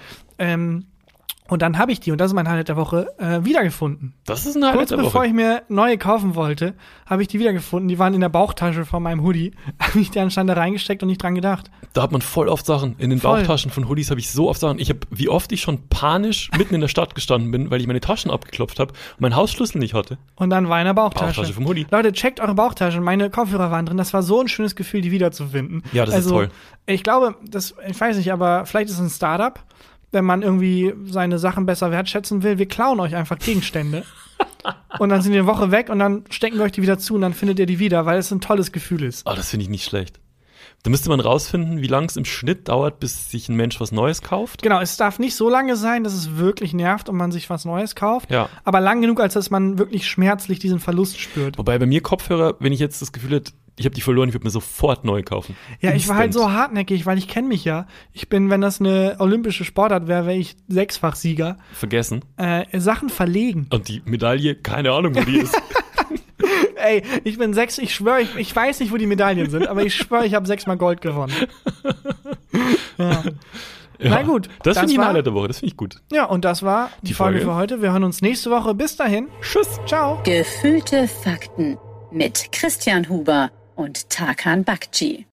Und dann habe ich die, und das ist mein Highlight der Woche, wiedergefunden. Das ist ein Highlight der Woche. Kurz bevor ich mir neue kaufen wollte, habe ich die wiedergefunden. Die waren in der Bauchtasche von meinem Hoodie. Habe ich die anscheinend da reingesteckt und nicht dran gedacht. Da hat man voll oft Sachen. In den Bauchtaschen von Hoodies habe ich so oft Sachen. Wie oft ich schon panisch mitten in der Stadt gestanden bin, weil ich meine Taschen abgeklopft habe und meinen Hausschlüssel nicht hatte. Und dann war in der Bauchtasche vom Hoodie. Leute, checkt eure Bauchtasche. Meine Kopfhörer waren drin. Das war so ein schönes Gefühl, die wiederzufinden. Ja, das ist toll. Ich glaube, ich weiß nicht, aber vielleicht ist es ein Startup, wenn man irgendwie seine Sachen besser wertschätzen will. Wir klauen euch einfach Gegenstände. Und dann sind die eine Woche weg und dann stecken wir euch die wieder zu und dann findet ihr die wieder, weil es ein tolles Gefühl ist. Oh, das finde ich nicht schlecht. Da müsste man rausfinden, wie lange es im Schnitt dauert, bis sich ein Mensch was Neues kauft. Genau, es darf nicht so lange sein, dass es wirklich nervt und man sich was Neues kauft. Ja. Aber lang genug, als dass man wirklich schmerzlich diesen Verlust spürt. Wobei bei mir Kopfhörer, wenn ich jetzt das Gefühl hätte, ich habe die verloren, ich würde mir sofort neu kaufen. Ja, ich war halt so hartnäckig, weil ich kenne mich ja. Ich bin, wenn das eine olympische Sportart wäre ich 6-fach Sieger. Vergessen. Sachen verlegen. Und die Medaille, keine Ahnung, wo die ist. Ey, ich bin 6, ich schwöre, ich weiß nicht, wo die Medaillen sind, aber ich schwöre, ich habe 6-mal Gold gewonnen. Ja. Ja, na gut. Das finde ich ein Highlight der Woche, das finde ich gut. Ja, und das war die Folge für heute. Wir hören uns nächste Woche. Bis dahin. Tschüss. Ciao. Gefühlte Fakten mit Christian Huber und Tarkan Bakci.